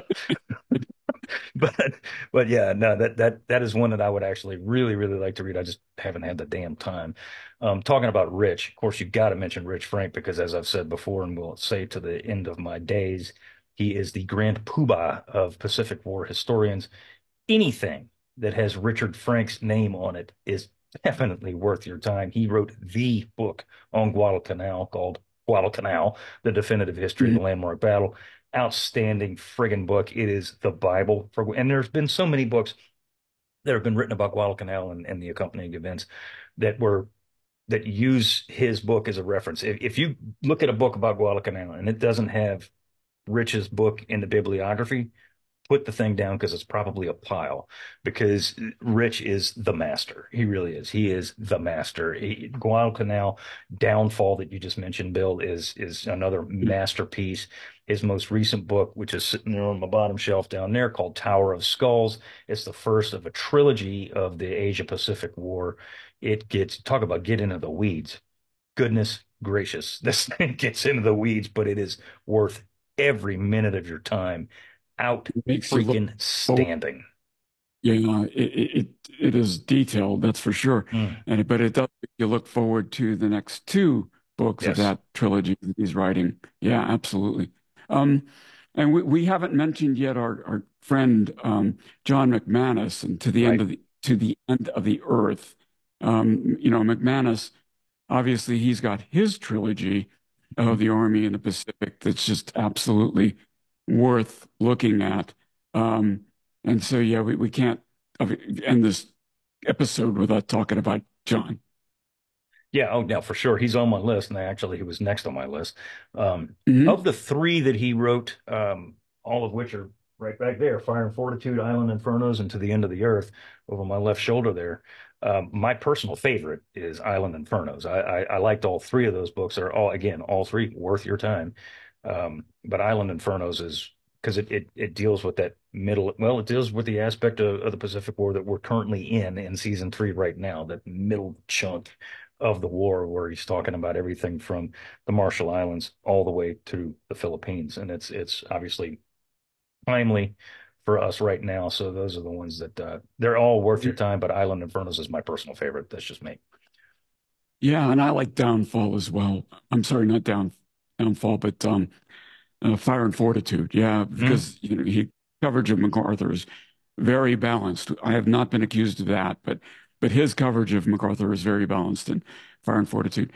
but, but yeah, no, that is one that I would actually really, really like to read. I just haven't had the damn time. Talking about Rich, of course, you've got to mention Rich Frank because, as I've said before, and will say to the end of my days, he is the grand poobah of Pacific War historians. Anything that has Richard Frank's name on it is definitely worth your time. He wrote the book on Guadalcanal called Guadalcanal, The Definitive History of Mm. the Landmark Battle. Outstanding friggin' book. It is the Bible for, and there's been so many books that have been written about Guadalcanal and the accompanying events that were that use his book as a reference. If you look at a book about Guadalcanal and it doesn't have Rich's book in the bibliography, put the thing down because it's probably a pile because Rich is the master. He really is. He is the master. Guadalcanal Downfall that you just mentioned, Bill, is another masterpiece. his most recent book, which is sitting there on my bottom shelf down there, called Tower of Skulls. It's the first of a trilogy of the Asia Pacific War. It gets, talk about get into the weeds. Goodness gracious, this thing gets into the weeds, but it is worth every minute of your time out It makes you look freaking forward. standing. Yeah, it is detailed, that's for sure. Mm, But it does make you look forward to the next two books of yes, that trilogy that he's writing. Yeah, absolutely. Um, and we haven't mentioned yet our friend John McManus and right. to the end of the earth. McManus, obviously he's got his trilogy Mhm. of the Army in the Pacific that's just absolutely worth looking at. Um, and so, yeah, we can't end this episode without talking about John. Yeah, oh, no, for sure. He's on my list, and actually, he was next on my list. Hmm. Of the three that he wrote, all of which are right back there, Fire and Fortitude, Island Infernos, and To the End of the Earth, over my left shoulder there. My personal favorite is Island Infernos. I liked all three of those books. They're all, again, all three worth your time. But Island Infernos is because it deals with that middle, well, it deals with the aspect of the Pacific War that we're currently in season three right now, that middle chunk of the war where he's talking about everything from the Marshall Islands all the way to the Philippines. And it's obviously timely for us right now. So those are the ones that they're all worth your time, but Island Infernos is my personal favorite. That's just me. Yeah, and I like Downfall as well. I'm sorry, not Downfall, but Fire and Fortitude. Yeah, Mm, because he coverage of MacArthur is very balanced. I have not been accused of that, but his coverage of MacArthur is very balanced in Fire and Fortitude.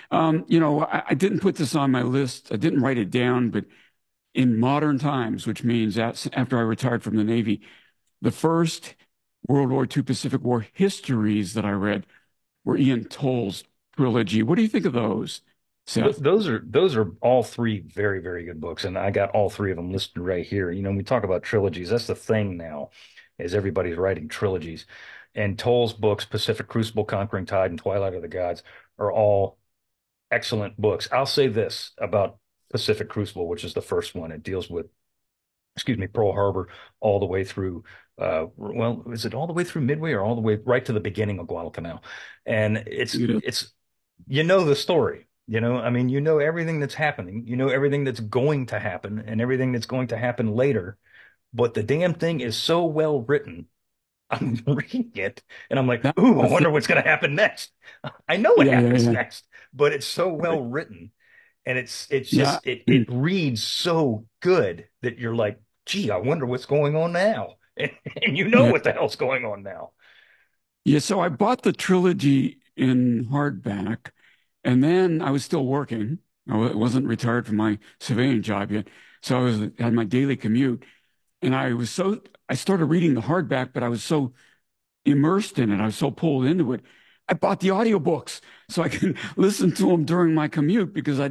I didn't put this on my list. I didn't write it down, but in modern times, which means that after I retired from the Navy, the first World War II Pacific War histories that I read were Ian Toll's trilogy. What do you think of those, Seth? those are all three very, very good books, and I got all three of them listed right here. You know, when we talk about trilogies, that's the thing now, is everybody's writing trilogies. And Toll's books, Pacific Crucible, Conquering Tide, and Twilight of the Gods, are all excellent books. I'll say this about Pacific Crucible, which is the first one. It deals with, excuse me, Pearl Harbor all the way through, well, is it all the way through Midway or all the way right to the beginning of Guadalcanal? And it's you know the story. You know, I mean, you know everything that's happening. You know everything that's going to happen and everything that's going to happen later. But the damn thing is so well written. I'm reading it and I'm like, That's ooh, I the wonder thing. what's going to happen next. I know what Yeah, yeah, happens yeah. next, but it's so Right. well written and it's Yeah. just it reads so good that you're like, gee, I wonder what's going on now. And you know Yeah. what the hell's going on now. Yeah. So I bought the trilogy in hardback, and then I was still working. Wasn't retired from my civilian job yet. So had my daily commute, and I started reading the hardback, but I was so immersed in it. I was so pulled into it. I bought the audiobooks so I can listen to them during my commute because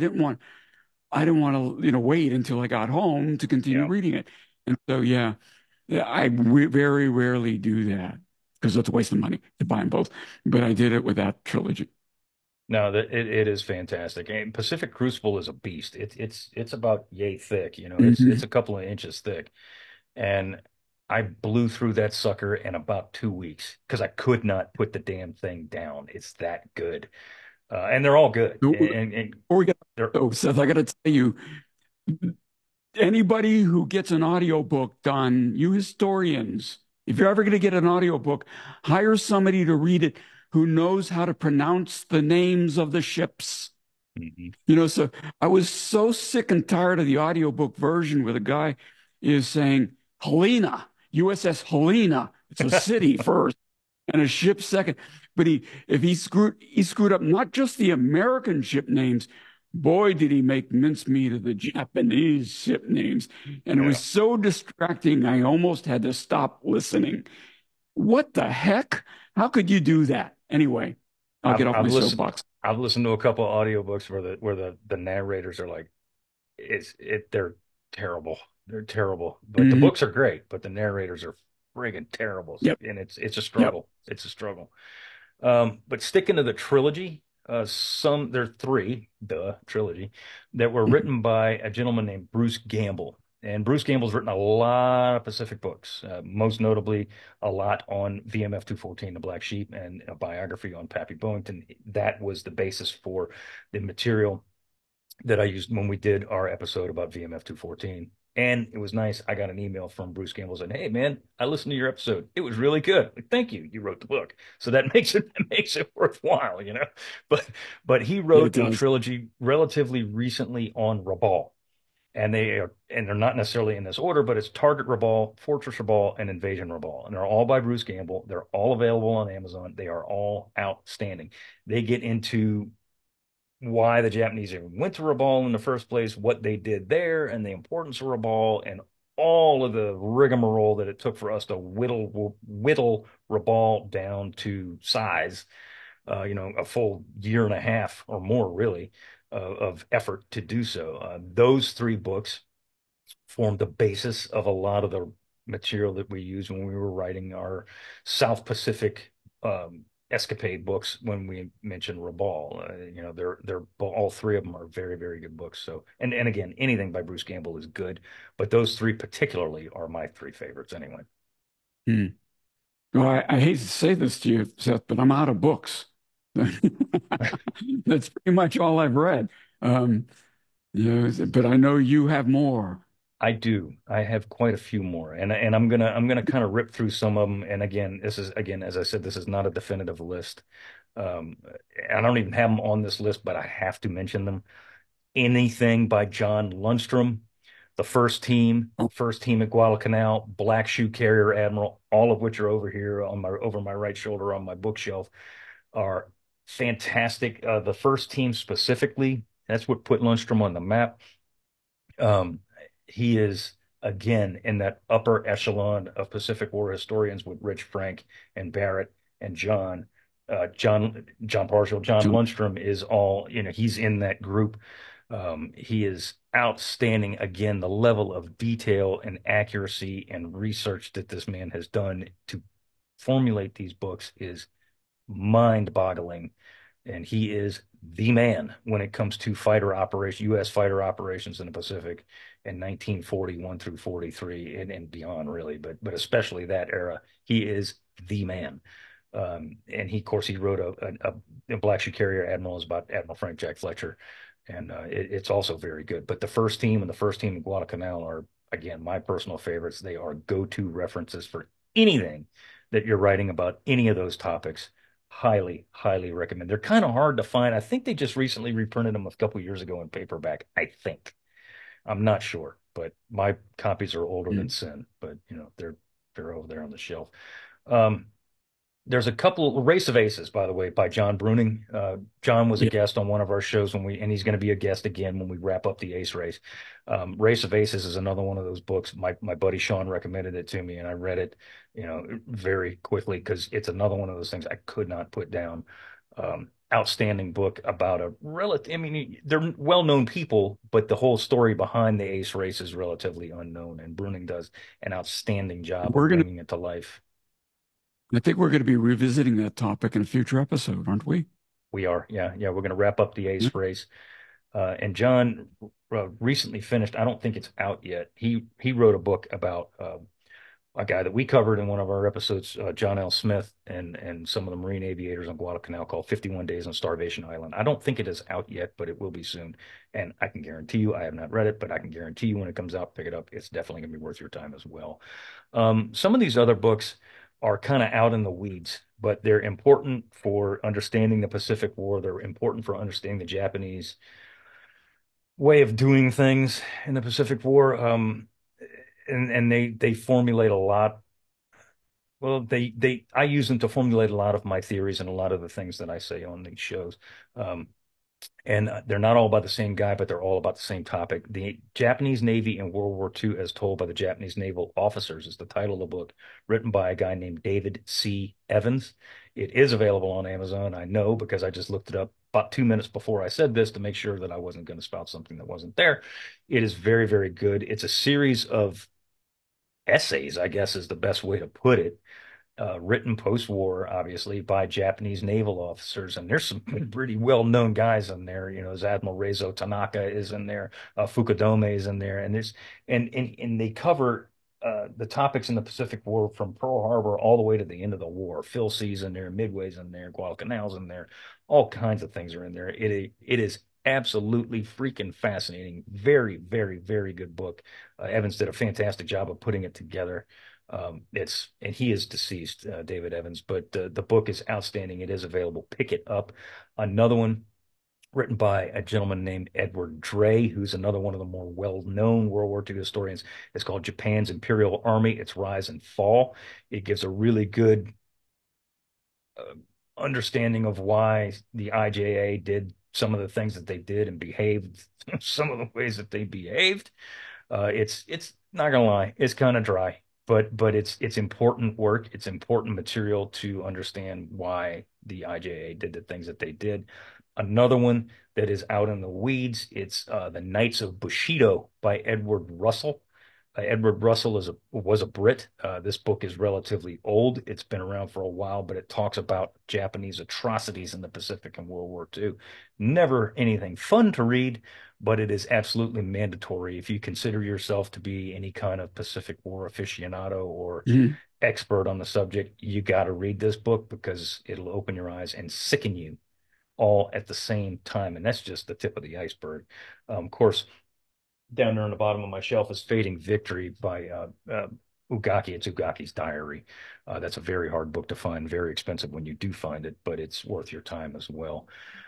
I didn't want to, wait until I got home to continue Yeah. reading it. And so, yeah, yeah, very rarely do that because it's a waste of money to buy them both. But I did it with that trilogy. No, it is fantastic. And Pacific Crucible is a beast. It's about yay thick, you know. It's Hmm. a couple of inches thick. And I blew through that sucker in about 2 weeks because I could not put the damn thing down. It's that good. And they're all good. And Before we get, they're oh, Seth, I got to tell you, anybody who gets an audiobook done, you historians, if you're ever going to get an audiobook, hire somebody to read it who knows how to pronounce the names of the ships. Mhm. So I was so sick and tired of the audiobook version where the guy is saying Helena, USS Helena. It's a city first and a ship second. But if he screwed up not just the American ship names, boy, did he make mincemeat of the Japanese ship names. And it was Yeah. so distracting, I almost had to stop listening. What the heck? How could you do that? Anyway, I'll I've get off I've my listened soapbox. I've listened to a couple of audiobooks where the narrators are like they're terrible. They're terrible. But the Mhm. books are great, but the narrators are friggin' terrible. Yep. And it's a Yep. struggle. It's a struggle. But sticking to the trilogy, there are three, the trilogy, that were written by a gentleman named Bruce Gamble. And Bruce Gamble's written a lot of Pacific books, most notably a lot on VMF 214, The Black Sheep, and a biography on Pappy Boyington. That was the basis for the material that I used when we did our episode about VMF 214. And it was nice. I got an email from Bruce Campbell saying, "Hey man, I listened to your episode. It was really good. Like, thank you. You wrote the book." So that makes it worthwhile, you know. But he Yeah, it wrote a does. trilogy relatively recently on Rabaul. And they're not necessarily in this order, but it's Target Rabaul, Fortress Rabaul, and Invasion Rabaul. And they're all by Bruce Campbell. They're all available on Amazon. They are all outstanding. They get into why the Japanese even went to Rabaul in the first place, what they did there, and the importance of Rabaul, and all of the rigmarole that it took for us to whittle Rabaul down to size. A full year and a half or more, really, of effort to do so. Those three books formed the basis of a lot of the material that we used when we were writing our South Pacific escapade books when we mentioned Rabaul. They're all three of them are very, very good books. So, and again, anything by Bruce Campbell is good, but those three particularly are my three favorites anyway. Hmm. Well, I hate to say this to you, Seth, but I'm out of books. That's pretty much all I've read. Um, but I know you have more. I do. I have quite a few more, and I'm gonna kind of rip through some of them. And again, as I said, this is not a definitive list. Um, I don't even have them on this list, but I have to mention them. Anything by John Lundstrom, the Oh, first team at Guadalcanal, Black Shoe Carrier Admiral, all of which are over here on my over my right shoulder on my bookshelf, are fantastic. The first team specifically, that's what put Lundstrom on the map. Um, he is again in that upper echelon of Pacific War historians with Rich Frank and Barrett and John Parshall. John John, Lundstrom is all, he's in that group. He is outstanding. Again, the level of detail and accuracy and research that this man has done to formulate these books is mind-boggling, and he is the man when it comes to U.S. fighter operations in the Pacific in 1941 through 43 and beyond, really, but especially that era. He is the man. And of course, he wrote a Black Shoe Carrier Admiral is about Admiral Frank Jack Fletcher, and it's also very good. But the first team and the first team in Guadalcanal are, again, my personal favorites. They are go-to references for anything that you're writing about any of those topics. Highly, highly recommend. They're kind of hard to find. I think they just recently reprinted them a couple years ago in paperback. I think. I'm not sure, but my copies are older than mm, sin. But they're over there on the shelf. Um, there's a couple Race of Aces, by the way, by John Bruning. John was a yeah, guest on one of our shows and he's going to be a guest again when we wrap up the Ace race. Race of Aces is another one of those books. My buddy Sean recommended it to me, and I read it, very quickly because it's another one of those things I could not put down. Outstanding book about a relative. I mean, they're well-known people, but the whole story behind the Ace race is relatively unknown, and Bruning does an outstanding job of we're gonna. bringing it to life. I think we're going to be revisiting that topic in a future episode, aren't we? We are, yeah, yeah. We're going to wrap up the Yeah. Ace race. And John recently finished. I don't think it's out yet. He wrote a book about a guy that we covered in one of our episodes, John L. Smith, and some of the Marine aviators on Guadalcanal, called 51 Days on Starvation Island. I don't think it is out yet, but it will be soon. And I can guarantee you, I have not read it, but I can guarantee you when it comes out, pick it up. It's definitely going to be worth your time as well. Some of these other books are kind of out in the weeds, but they're important for understanding the Pacific War. They're important for understanding the Japanese way of doing things in the Pacific War. And they formulate a lot. Well, they I use them to formulate a lot of my theories and a lot of the things that I say on these shows. Um, and they're not all by the same guy, but they're all about the same topic. The Japanese Navy in World War II, as told by the Japanese naval officers, is the title of the book, written by a guy named David C. Evans. It is available on Amazon. I know because I just looked it up about 2 minutes before I said this to make sure that I wasn't going to spout something that wasn't there. It is very, very good. It's a series of essays, I guess is the best way to put it, written post-war, obviously, by Japanese naval officers, and there's some pretty well-known guys in there. You know, as Admiral Reizo Tanaka is in there, Fukudome is in there, and and they cover the topics in the Pacific War from Pearl Harbor all the way to the end of the war. Phil C's in there, Midway's in there, Guadalcanal's in there, all kinds of things are in there. It is absolutely freaking fascinating. Very, very, very good book. Evans did a fantastic job of putting it together. And he is deceased, David Evans, but the book is outstanding. It is available. Pick it up. Another one written by a gentleman named Edward Dray, who's another one of the more well-known World War II historians. It's called Japan's Imperial Army, Its Rise and Fall. It gives a really good uh, understanding of why the IJA did some of the things that they did and behaved some of the ways that they behaved. It's not gonna lie, it's kind of dry, but it's important work. It's important material to understand why the IJA did the things that they did. Another one that is out in the weeds, it's The Knights of Bushido by Edward Russell. Edward Russell was a Brit. This book is relatively old. It's been around for a while, but it talks about Japanese atrocities in the Pacific in World War II. Never anything fun to read, but it is absolutely mandatory. If you consider yourself to be any kind of Pacific War aficionado or Mhm. expert on the subject, you got to read this book because it'll open your eyes and sicken you all at the same time. And that's just the tip of the iceberg. Of course, down there on the bottom of my shelf is Fading Victory by Ugaki. It's Ugaki's Diary. That's a very hard book to find, very expensive when you do find it, but it's worth your time as well.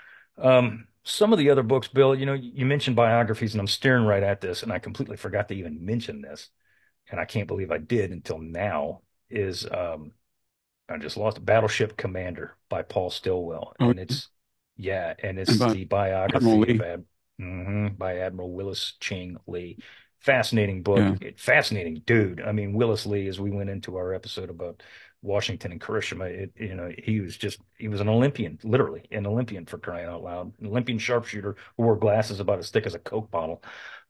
Some of the other books, Bill, you know, you mentioned biographies, and I'm staring right at this, and I completely forgot to even mention this, and I can't believe I did until now, is I just lost Battleship Commander by Paul Stillwell. Oh, And yeah, and and it's about the Admiral biography of Lee. by Admiral Willis Ching Lee. Fascinating book. Yeah. Fascinating dude. I mean, Willis Lee, as we went into our episode about Washington and Hiroshima, you know, he was an Olympian, literally an Olympian for crying out loud, an Olympian sharpshooter who wore glasses about as thick as a Coke bottle.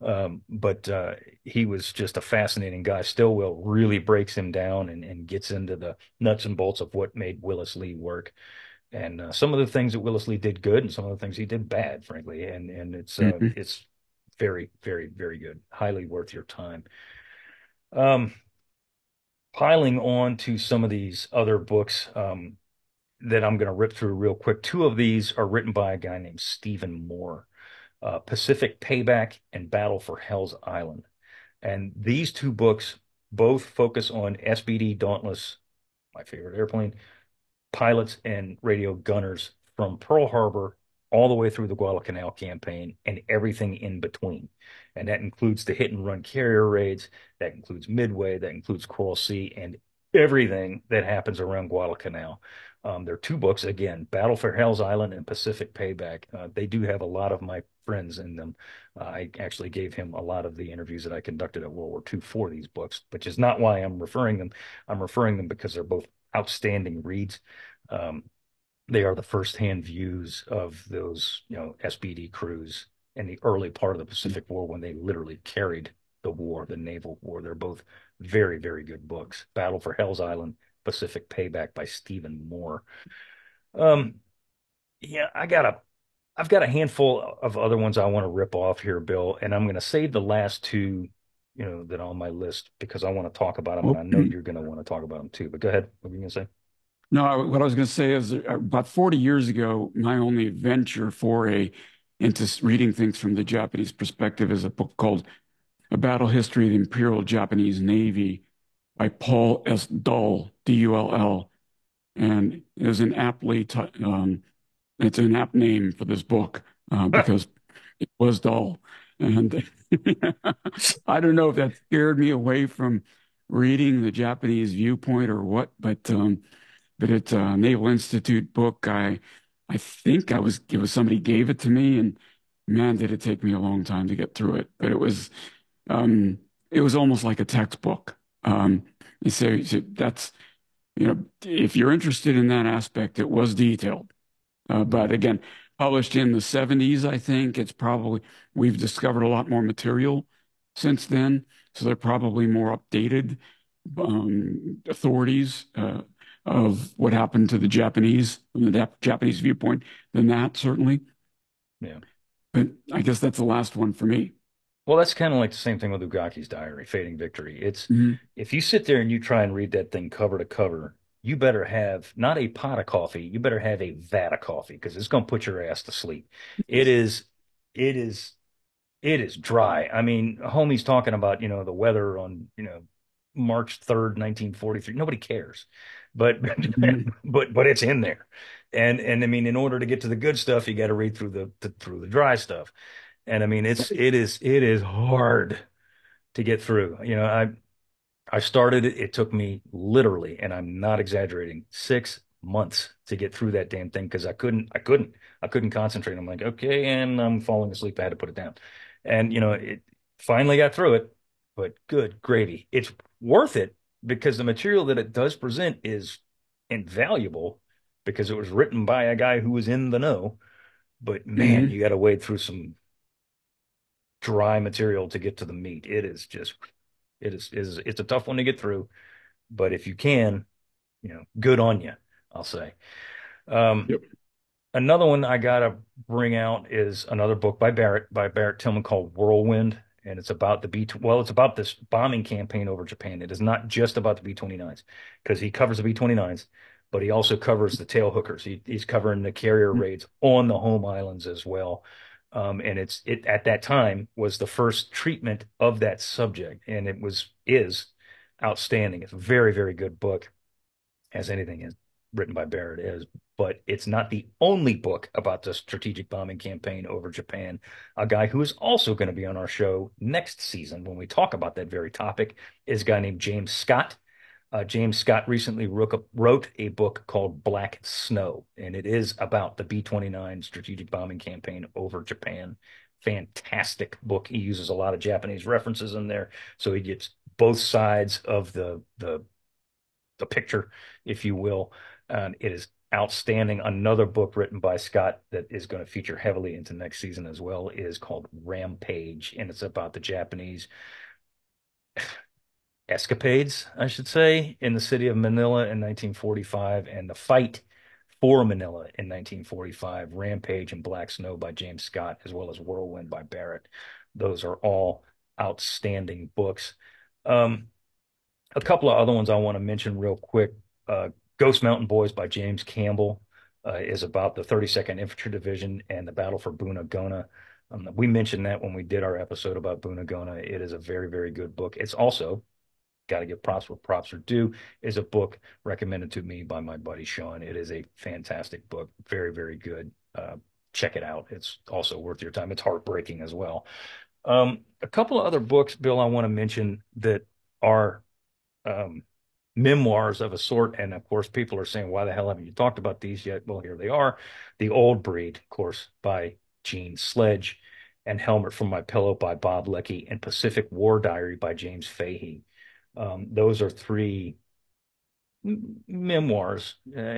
But he was just a fascinating guy. Stillwell really breaks him down and gets into the nuts and bolts of what made Willis Lee work. And some of the things that Willis Lee did good, and some of the things he did bad, frankly. And Mhm. it's very, very, very good. Highly worth your time. Um, Piling on to some of these other books that I'm going to rip through real quick. Two of these are written by a guy named Stephen Moore, Pacific Payback and Battle for Hell's Island. And these two books both focus on SBD Dauntless, my favorite airplane, pilots and radio gunners from Pearl Harbor all the way through the Guadalcanal campaign and everything in between. And that includes the hit and run carrier raids, that includes Midway, that includes Coral Sea, and everything that happens around Guadalcanal. There are two books, again, Battle for Hell's Island and Pacific Payback. They do have a lot of my friends in them. I actually gave him a lot of the interviews that I conducted at World War II for these books, which is not why I'm referring them. I'm referring them because they're both outstanding reads. Um, they are the firsthand views of those, you know, SBD crews in the early part of the Pacific War when they literally carried the war, the naval war. They're both very, very good books. Battle for Hell's Island, Pacific Payback by Stephen Moore. Um, yeah, I've got a handful of other ones I want to rip off here, Bill, and I'm going to save the last two, you know, that are on my list because I want to talk about them, and Well, I know you're going to want to talk about them too. But go ahead. What were you going to say? no, what I was going to say is about 40 years ago, my only venture foray into reading things from the Japanese perspective is a book called A Battle History of the Imperial Japanese Navy by Paul S. Dull, Dull. And it was an it's an apt name for this book because it was dull. And I don't know if that scared me away from reading the Japanese viewpoint or what, but it's a Naval Institute book. I think it was somebody gave it to me, and man, did it take me a long time to get through it. But um, it was almost like a textbook. So that's if you're interested in that aspect, it was detailed. But again, published in the 70s, I think we've discovered a lot more material since then. So they're probably more updated authorities. of what happened to the Japanese from the Japanese viewpoint than that, certainly. Yeah. But I guess that's the last one for me. Well, that's kind of like the same thing with Ugaki's Diary, Fading Victory. It's Mhm. if you sit there and you try and read that thing cover to cover, you better have not a pot of coffee, you better have a vat of coffee because it's going to put your ass to sleep. It is, it is, it is dry. I mean, homie's talking about, the weather on, March 3rd, 1943. Nobody cares. But Mhm. but it's in there. And I mean, in order to get to the good stuff, you got to read through the dry stuff. And I mean, it is hard to get through. I started it. It took me literally, and I'm not exaggerating, 6 months to get through that damn thing because I couldn't concentrate. I'm like, okay, and I'm falling asleep. I had to put it down, and it finally got through it. But good gravy, it's worth it because the material that it does present is invaluable because it was written by a guy who was in the know. But man, Mhm. you got to wade through some dry material to get to the meat. It's a tough one to get through, but if you can, good on you, I'll say. Um, Yep. Another one I gotta bring out is another book by Barrett Tillman called Whirlwind, and it's about the it's about this bombing campaign over Japan. It is not just about the B-29s because he covers the B-29s, but he also covers the tail hookers. He's covering the carrier raids on the home islands as well. And it at that time was the first treatment of that subject, and is outstanding. It's a very, very good book as anything is written by Barrett is, but it's not the only book about the strategic bombing campaign over Japan. A guy who is also going to be on our show next season when we talk about that very topic is a guy named James Scott. James Scott recently wrote a book called Black Snow, and it is about the B-29 strategic bombing campaign over Japan. Fantastic book. He uses a lot of Japanese references in there, so he gets both sides of the picture, if you will. And it is outstanding. Another book written by Scott that is going to feature heavily into next season as well is called Rampage, and it's about the Japanese escapades, I should say, in the city of Manila in 1945 and the fight for Manila in 1945. Rampage and Black Snow by James Scott, as well as Whirlwind by Barrett. Those are all outstanding books. Um, a couple of other ones I want to mention real quick. Uh, Ghost Mountain Boys by James Campbell is about the 32nd Infantry Division and the battle for Bunagona. We mentioned that when we did our episode about Bunagona. It is a very, very good book. It's also got to give props where props are due. Is a book recommended to me by my buddy Sean. It is a fantastic book, very, very good. Check it out. It's also worth your time. It's heartbreaking as well. A couple of other books, Bill, I want to mention that are um, memoirs of a sort. And of course, people are saying, why the hell haven't you talked about these yet? Well, here they are. The Old Breed, of course, by Gene Sledge, and Helmet from My Pillow by Bob Leckie, and Pacific War Diary by James Fahey. Those are three memoirs.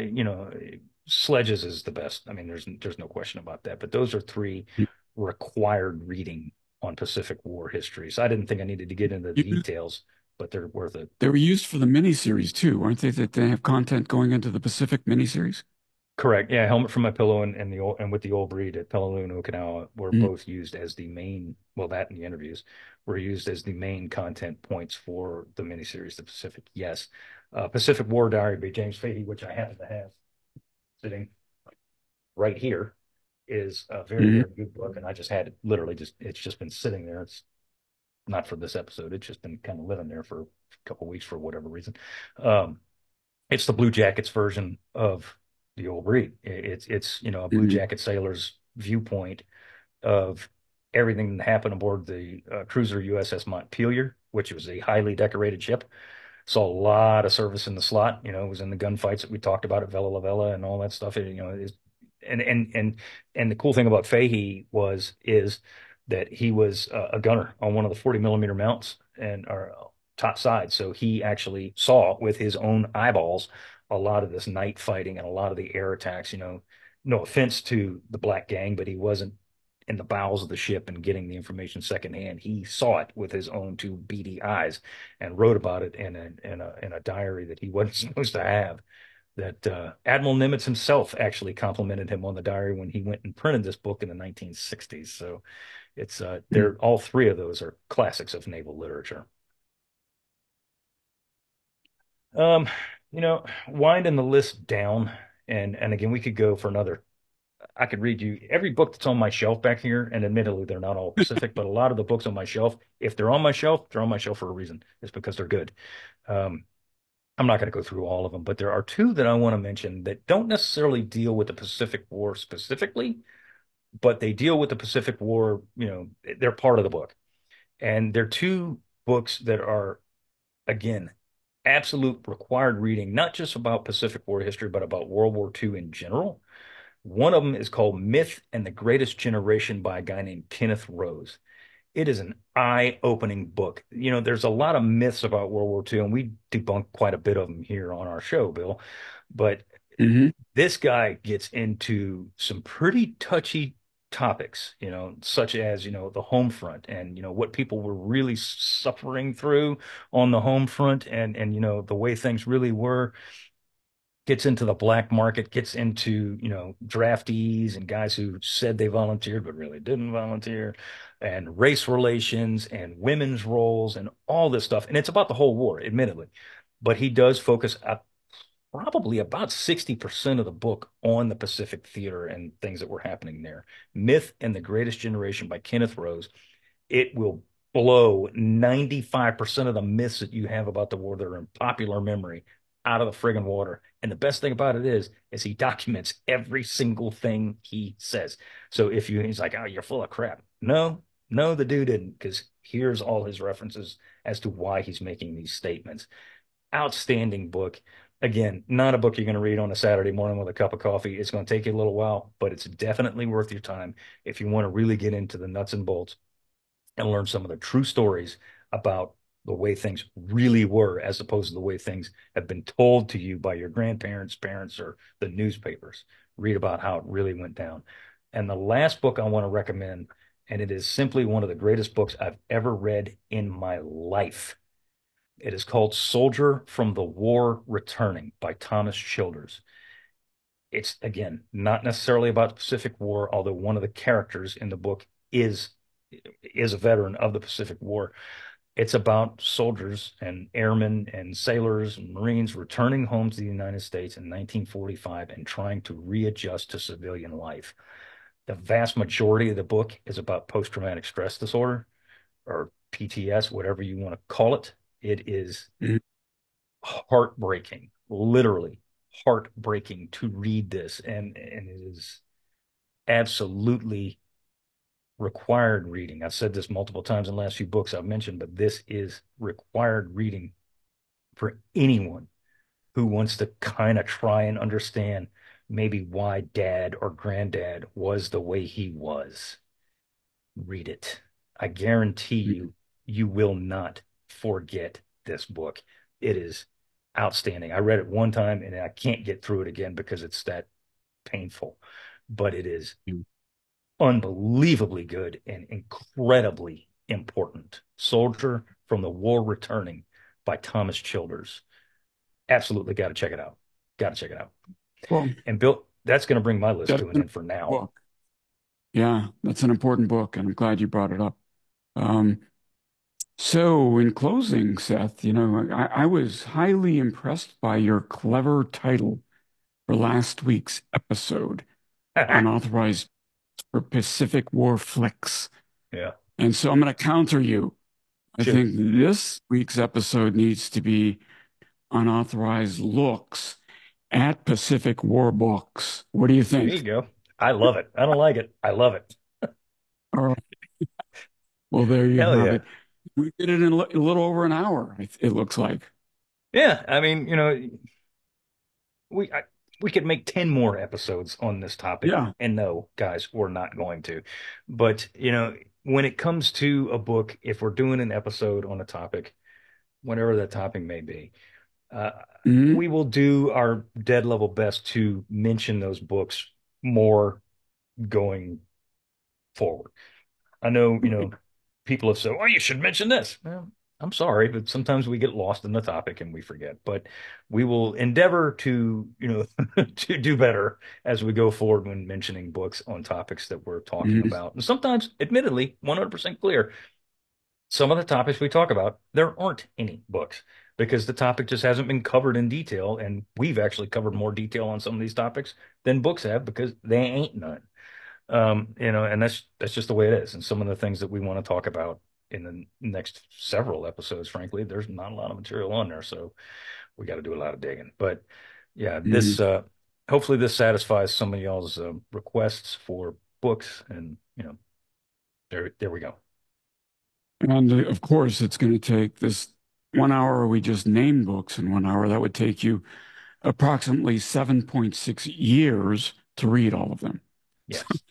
Sledge's is the best. I mean, there's no question about that. But those are three required reading on Pacific War history. So I didn't think I needed to get into the You- details, but they're worth it. They were used for the miniseries too, aren't they? That they have content going into the Pacific miniseries. Correct. Yeah, Helmet from My Pillow and with the Old Breed at Peleliu and Okinawa were Mm. both used as the main, well, that and the interviews were used as the main content points for the miniseries, The Pacific. Yes. Pacific War Diary by James Fahey, which I happen to have sitting right here, is a very, Mm. very good book. And I just had it literally it's just been sitting there. It's not for this episode. It's just been kind of living there for a couple of weeks for whatever reason. Um, it's the Blue Jackets version of the Old Breed. It's a Blue Mm. Jacket sailor's viewpoint of everything that happened aboard the cruiser USS Montpelier, which was a highly decorated ship. Saw a lot of service in the slot. It was in the gunfights that we talked about at Vella La Vella and all that stuff. And and the cool thing about Fahey is that he was a gunner on one of the 40 millimeter mounts and our top side. So he actually saw with his own eyeballs a lot of this night fighting and a lot of the air attacks. No offense to the Black Gang, but he wasn't in the bowels of the ship and getting the information secondhand. He saw it with his own two beady eyes and wrote about it in a diary that he wasn't supposed to have. that Admiral Nimitz himself actually complimented him on the diary when he went and printed this book in the 1960s. So it's they're all three of those are classics of naval literature. Um, winding the list down, and again, we could go for another. I could read you every book that's on my shelf back here, and admittedly, they're not all Pacific, but a lot of the books on my shelf, if they're on my shelf, they're on my shelf for a reason. It's because they're good. Um, I'm not going to go through all of them, but there are two that I want to mention that don't necessarily deal with the Pacific War specifically, but they deal with the Pacific War. They're part of the book, and they're two books that are, again, absolute required reading, not just about Pacific War history, but about World War II in general. One of them is called Myth and the Greatest Generation by a guy named Kenneth Rose. It is an eye-opening book. There's a lot of myths about World War II, and we debunk quite a bit of them here on our show, Bill. But Hmm. this guy gets into some pretty touchy topics, such as, the home front and, what people were really suffering through on the home front and, the way things really were. Gets into the black market, gets into, draftees and guys who said they volunteered but really didn't volunteer, and race relations and women's roles and all this stuff. And it's about the whole war, admittedly. But he does focus probably about 60% of the book on the Pacific Theater and things that were happening there. Myth and the Greatest Generation by Kenneth Rose. It will blow 95% of the myths that you have about the war that are in popular memory out of the friggin' water. And the best thing about it is he documents every single thing he says. So he's like, oh, you're full of crap. No, no, the dude didn't, because here's all his references as to why he's making these statements. Outstanding book. Again, not a book you're going to read on a Saturday morning with a cup of coffee. It's going to take you a little while, but it's definitely worth your time if you want to really get into the nuts and bolts and learn some of the true stories about the way things really were, as opposed to the way things have been told to you by your grandparents, parents, or the newspapers. Read about how it really went down. And the last book I want to recommend, and it is simply one of the greatest books I've ever read in my life. It is called Soldier from the War Returning by Thomas Childers. It's, again, not necessarily about the Pacific War, although one of the characters in the book is a veteran of the Pacific War. It's about soldiers and airmen and sailors and Marines returning home to the United States in 1945 and trying to readjust to civilian life. The vast majority of the book is about post-traumatic stress disorder or PTS, whatever you want to call it. It is heartbreaking, literally heartbreaking to read this, and it is absolutely required reading. I've said this multiple times in the last few books I've mentioned, but this is required reading for anyone who wants to kind of try and understand maybe why dad or granddad was the way he was. Read it. I guarantee you, you will not forget this book. It is outstanding. I read it one time and I can't get through it again because it's that painful, but it is unbelievably good and incredibly important. Soldier from the War Returning by Thomas Childers. Absolutely got to check it out. Got to check it out. Well, And Bill, that's going to bring my list that's to an an end for now. book. Yeah, that's an important book, and I'm glad you brought it up. Um, so, in closing, Seth, I was highly impressed by your clever title for last week's episode, Unauthorized for Pacific War Flicks. Yeah, And so I'm going to counter you. I shoot. think this week's episode needs to be Unauthorized Looks at Pacific War Books. What do you There you think? go. I love it. I don't like it. I love it. All right. Well, there you Hell have yeah. it. We did it in a little over an hour, it looks like. Yeah, I mean, we I, we could make 10 more episodes on this topic. Yeah. And no, guys, we're not going to. But, when it comes to a book, if we're doing an episode on a topic, whatever that topic may be, uh, Hmm. we will do our dead level best to mention those books more going forward. I know, people have said, well, you should mention this. Well, I'm sorry, but sometimes we get lost in the topic and we forget. But we will endeavor to, to do better as we go forward when mentioning books on topics that we're talking Mhm. about. And sometimes, admittedly, 100% clear, some of the topics we talk about, there aren't any books because the topic just hasn't been covered in detail. And we've actually covered more detail on some of these topics than books have because they ain't none. And that's just the way it is. And some of the things that we want to talk about in the next several episodes, frankly, there's not a lot of material on there, so we got to do a lot of digging. But yeah, this Mhm. hopefully this satisfies some of y'all's requests for books, and there we go. And of course, it's going to take this 1 hour. We just named books in 1 hour. That would take you approximately 7.6 years to read all of them. Yes,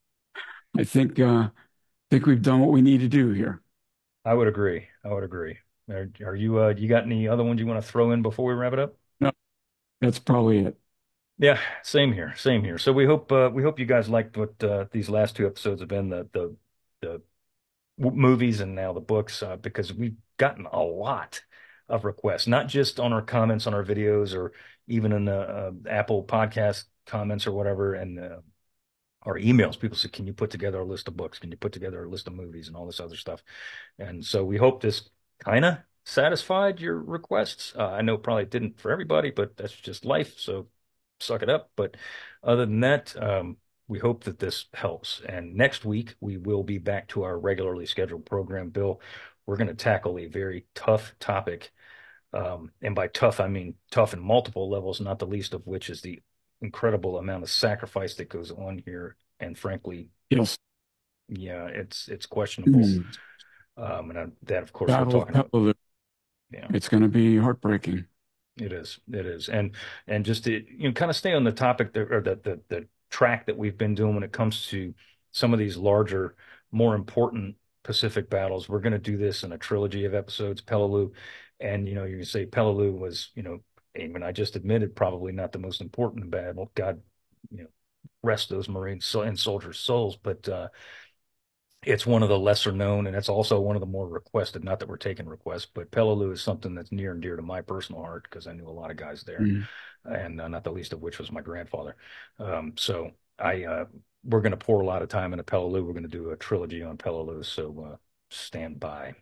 I think we've done what we need to do here. I would agree. I would agree. Are you you got any other ones you want to throw in before we wrap it up? No, that's probably it. Yeah, same here, same here. So we hope you guys liked what these last two episodes have been the movies and now the books because we've gotten a lot of requests, not just on our comments on our videos or even in the Apple podcast comments or whatever, and our emails. People say, "Can you put together a list of books? Can you put together a list of movies and all this other stuff?" And so we hope this kind of satisfied your requests. I know probably it didn't for everybody, but that's just life. So suck it up. But other than that, we hope that this helps. And next week, we will be back to our regularly scheduled program. Bill, we're going to tackle a very tough topic. And by tough, I mean tough in multiple levels, not the least of which is the incredible amount of sacrifice that goes on here. And frankly, Yes. yeah, it's questionable. Mm. That, of course, we're Battle of talking about. Peleliu. Yeah. It's going to be heartbreaking. It is. It is. And just to kind of stay on the topic that, or the track that we've been doing when it comes to some of these larger, more important Pacific battles. We're going to do this in a trilogy of episodes, Peleliu. And you can say Peleliu was, even I just admitted probably not the most important battle. God, rest those Marines and soldiers' souls, but it's one of the lesser known, and it's also one of the more requested. Not that we're taking requests, but Peleliu is something that's near and dear to my personal heart because I knew a lot of guys there, Mm. and not the least of which was my grandfather. So we're going to pour a lot of time into Peleliu. We're going to do a trilogy on Peleliu, so stand by.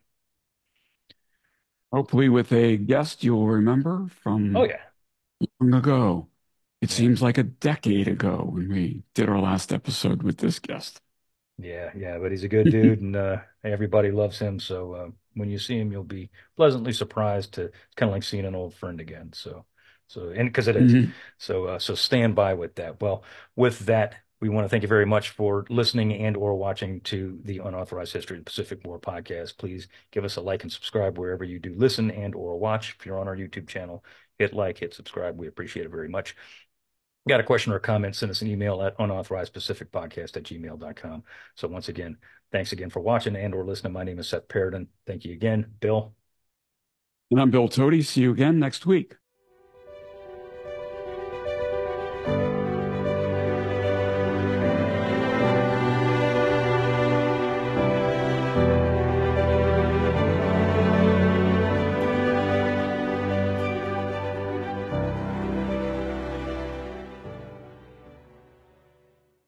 Hopefully, with a guest you'll remember Oh from yeah, long ago. It yeah. seems like a decade ago when we did our last episode with this guest. Yeah, yeah, but he's a good dude, and everybody loves him. So when you see him, you'll be pleasantly surprised. To It's kind of like seeing an old friend again. And because it is. Mhm. So stand by with that. Well, with that, we want to thank you very much for listening and or watching to the Unauthorized History of the Pacific War podcast. Please give us a like and subscribe wherever you do listen and or watch. If you're on our YouTube channel, hit like, hit subscribe. We appreciate it very much. Got a question or a comment, send us an email at unauthorizedpacificpodcast@gmail.com. So once again, thanks again for watching and or listening. My name is Seth Paradin. Thank you again. Bill. And I'm Bill Tody. See you again next week.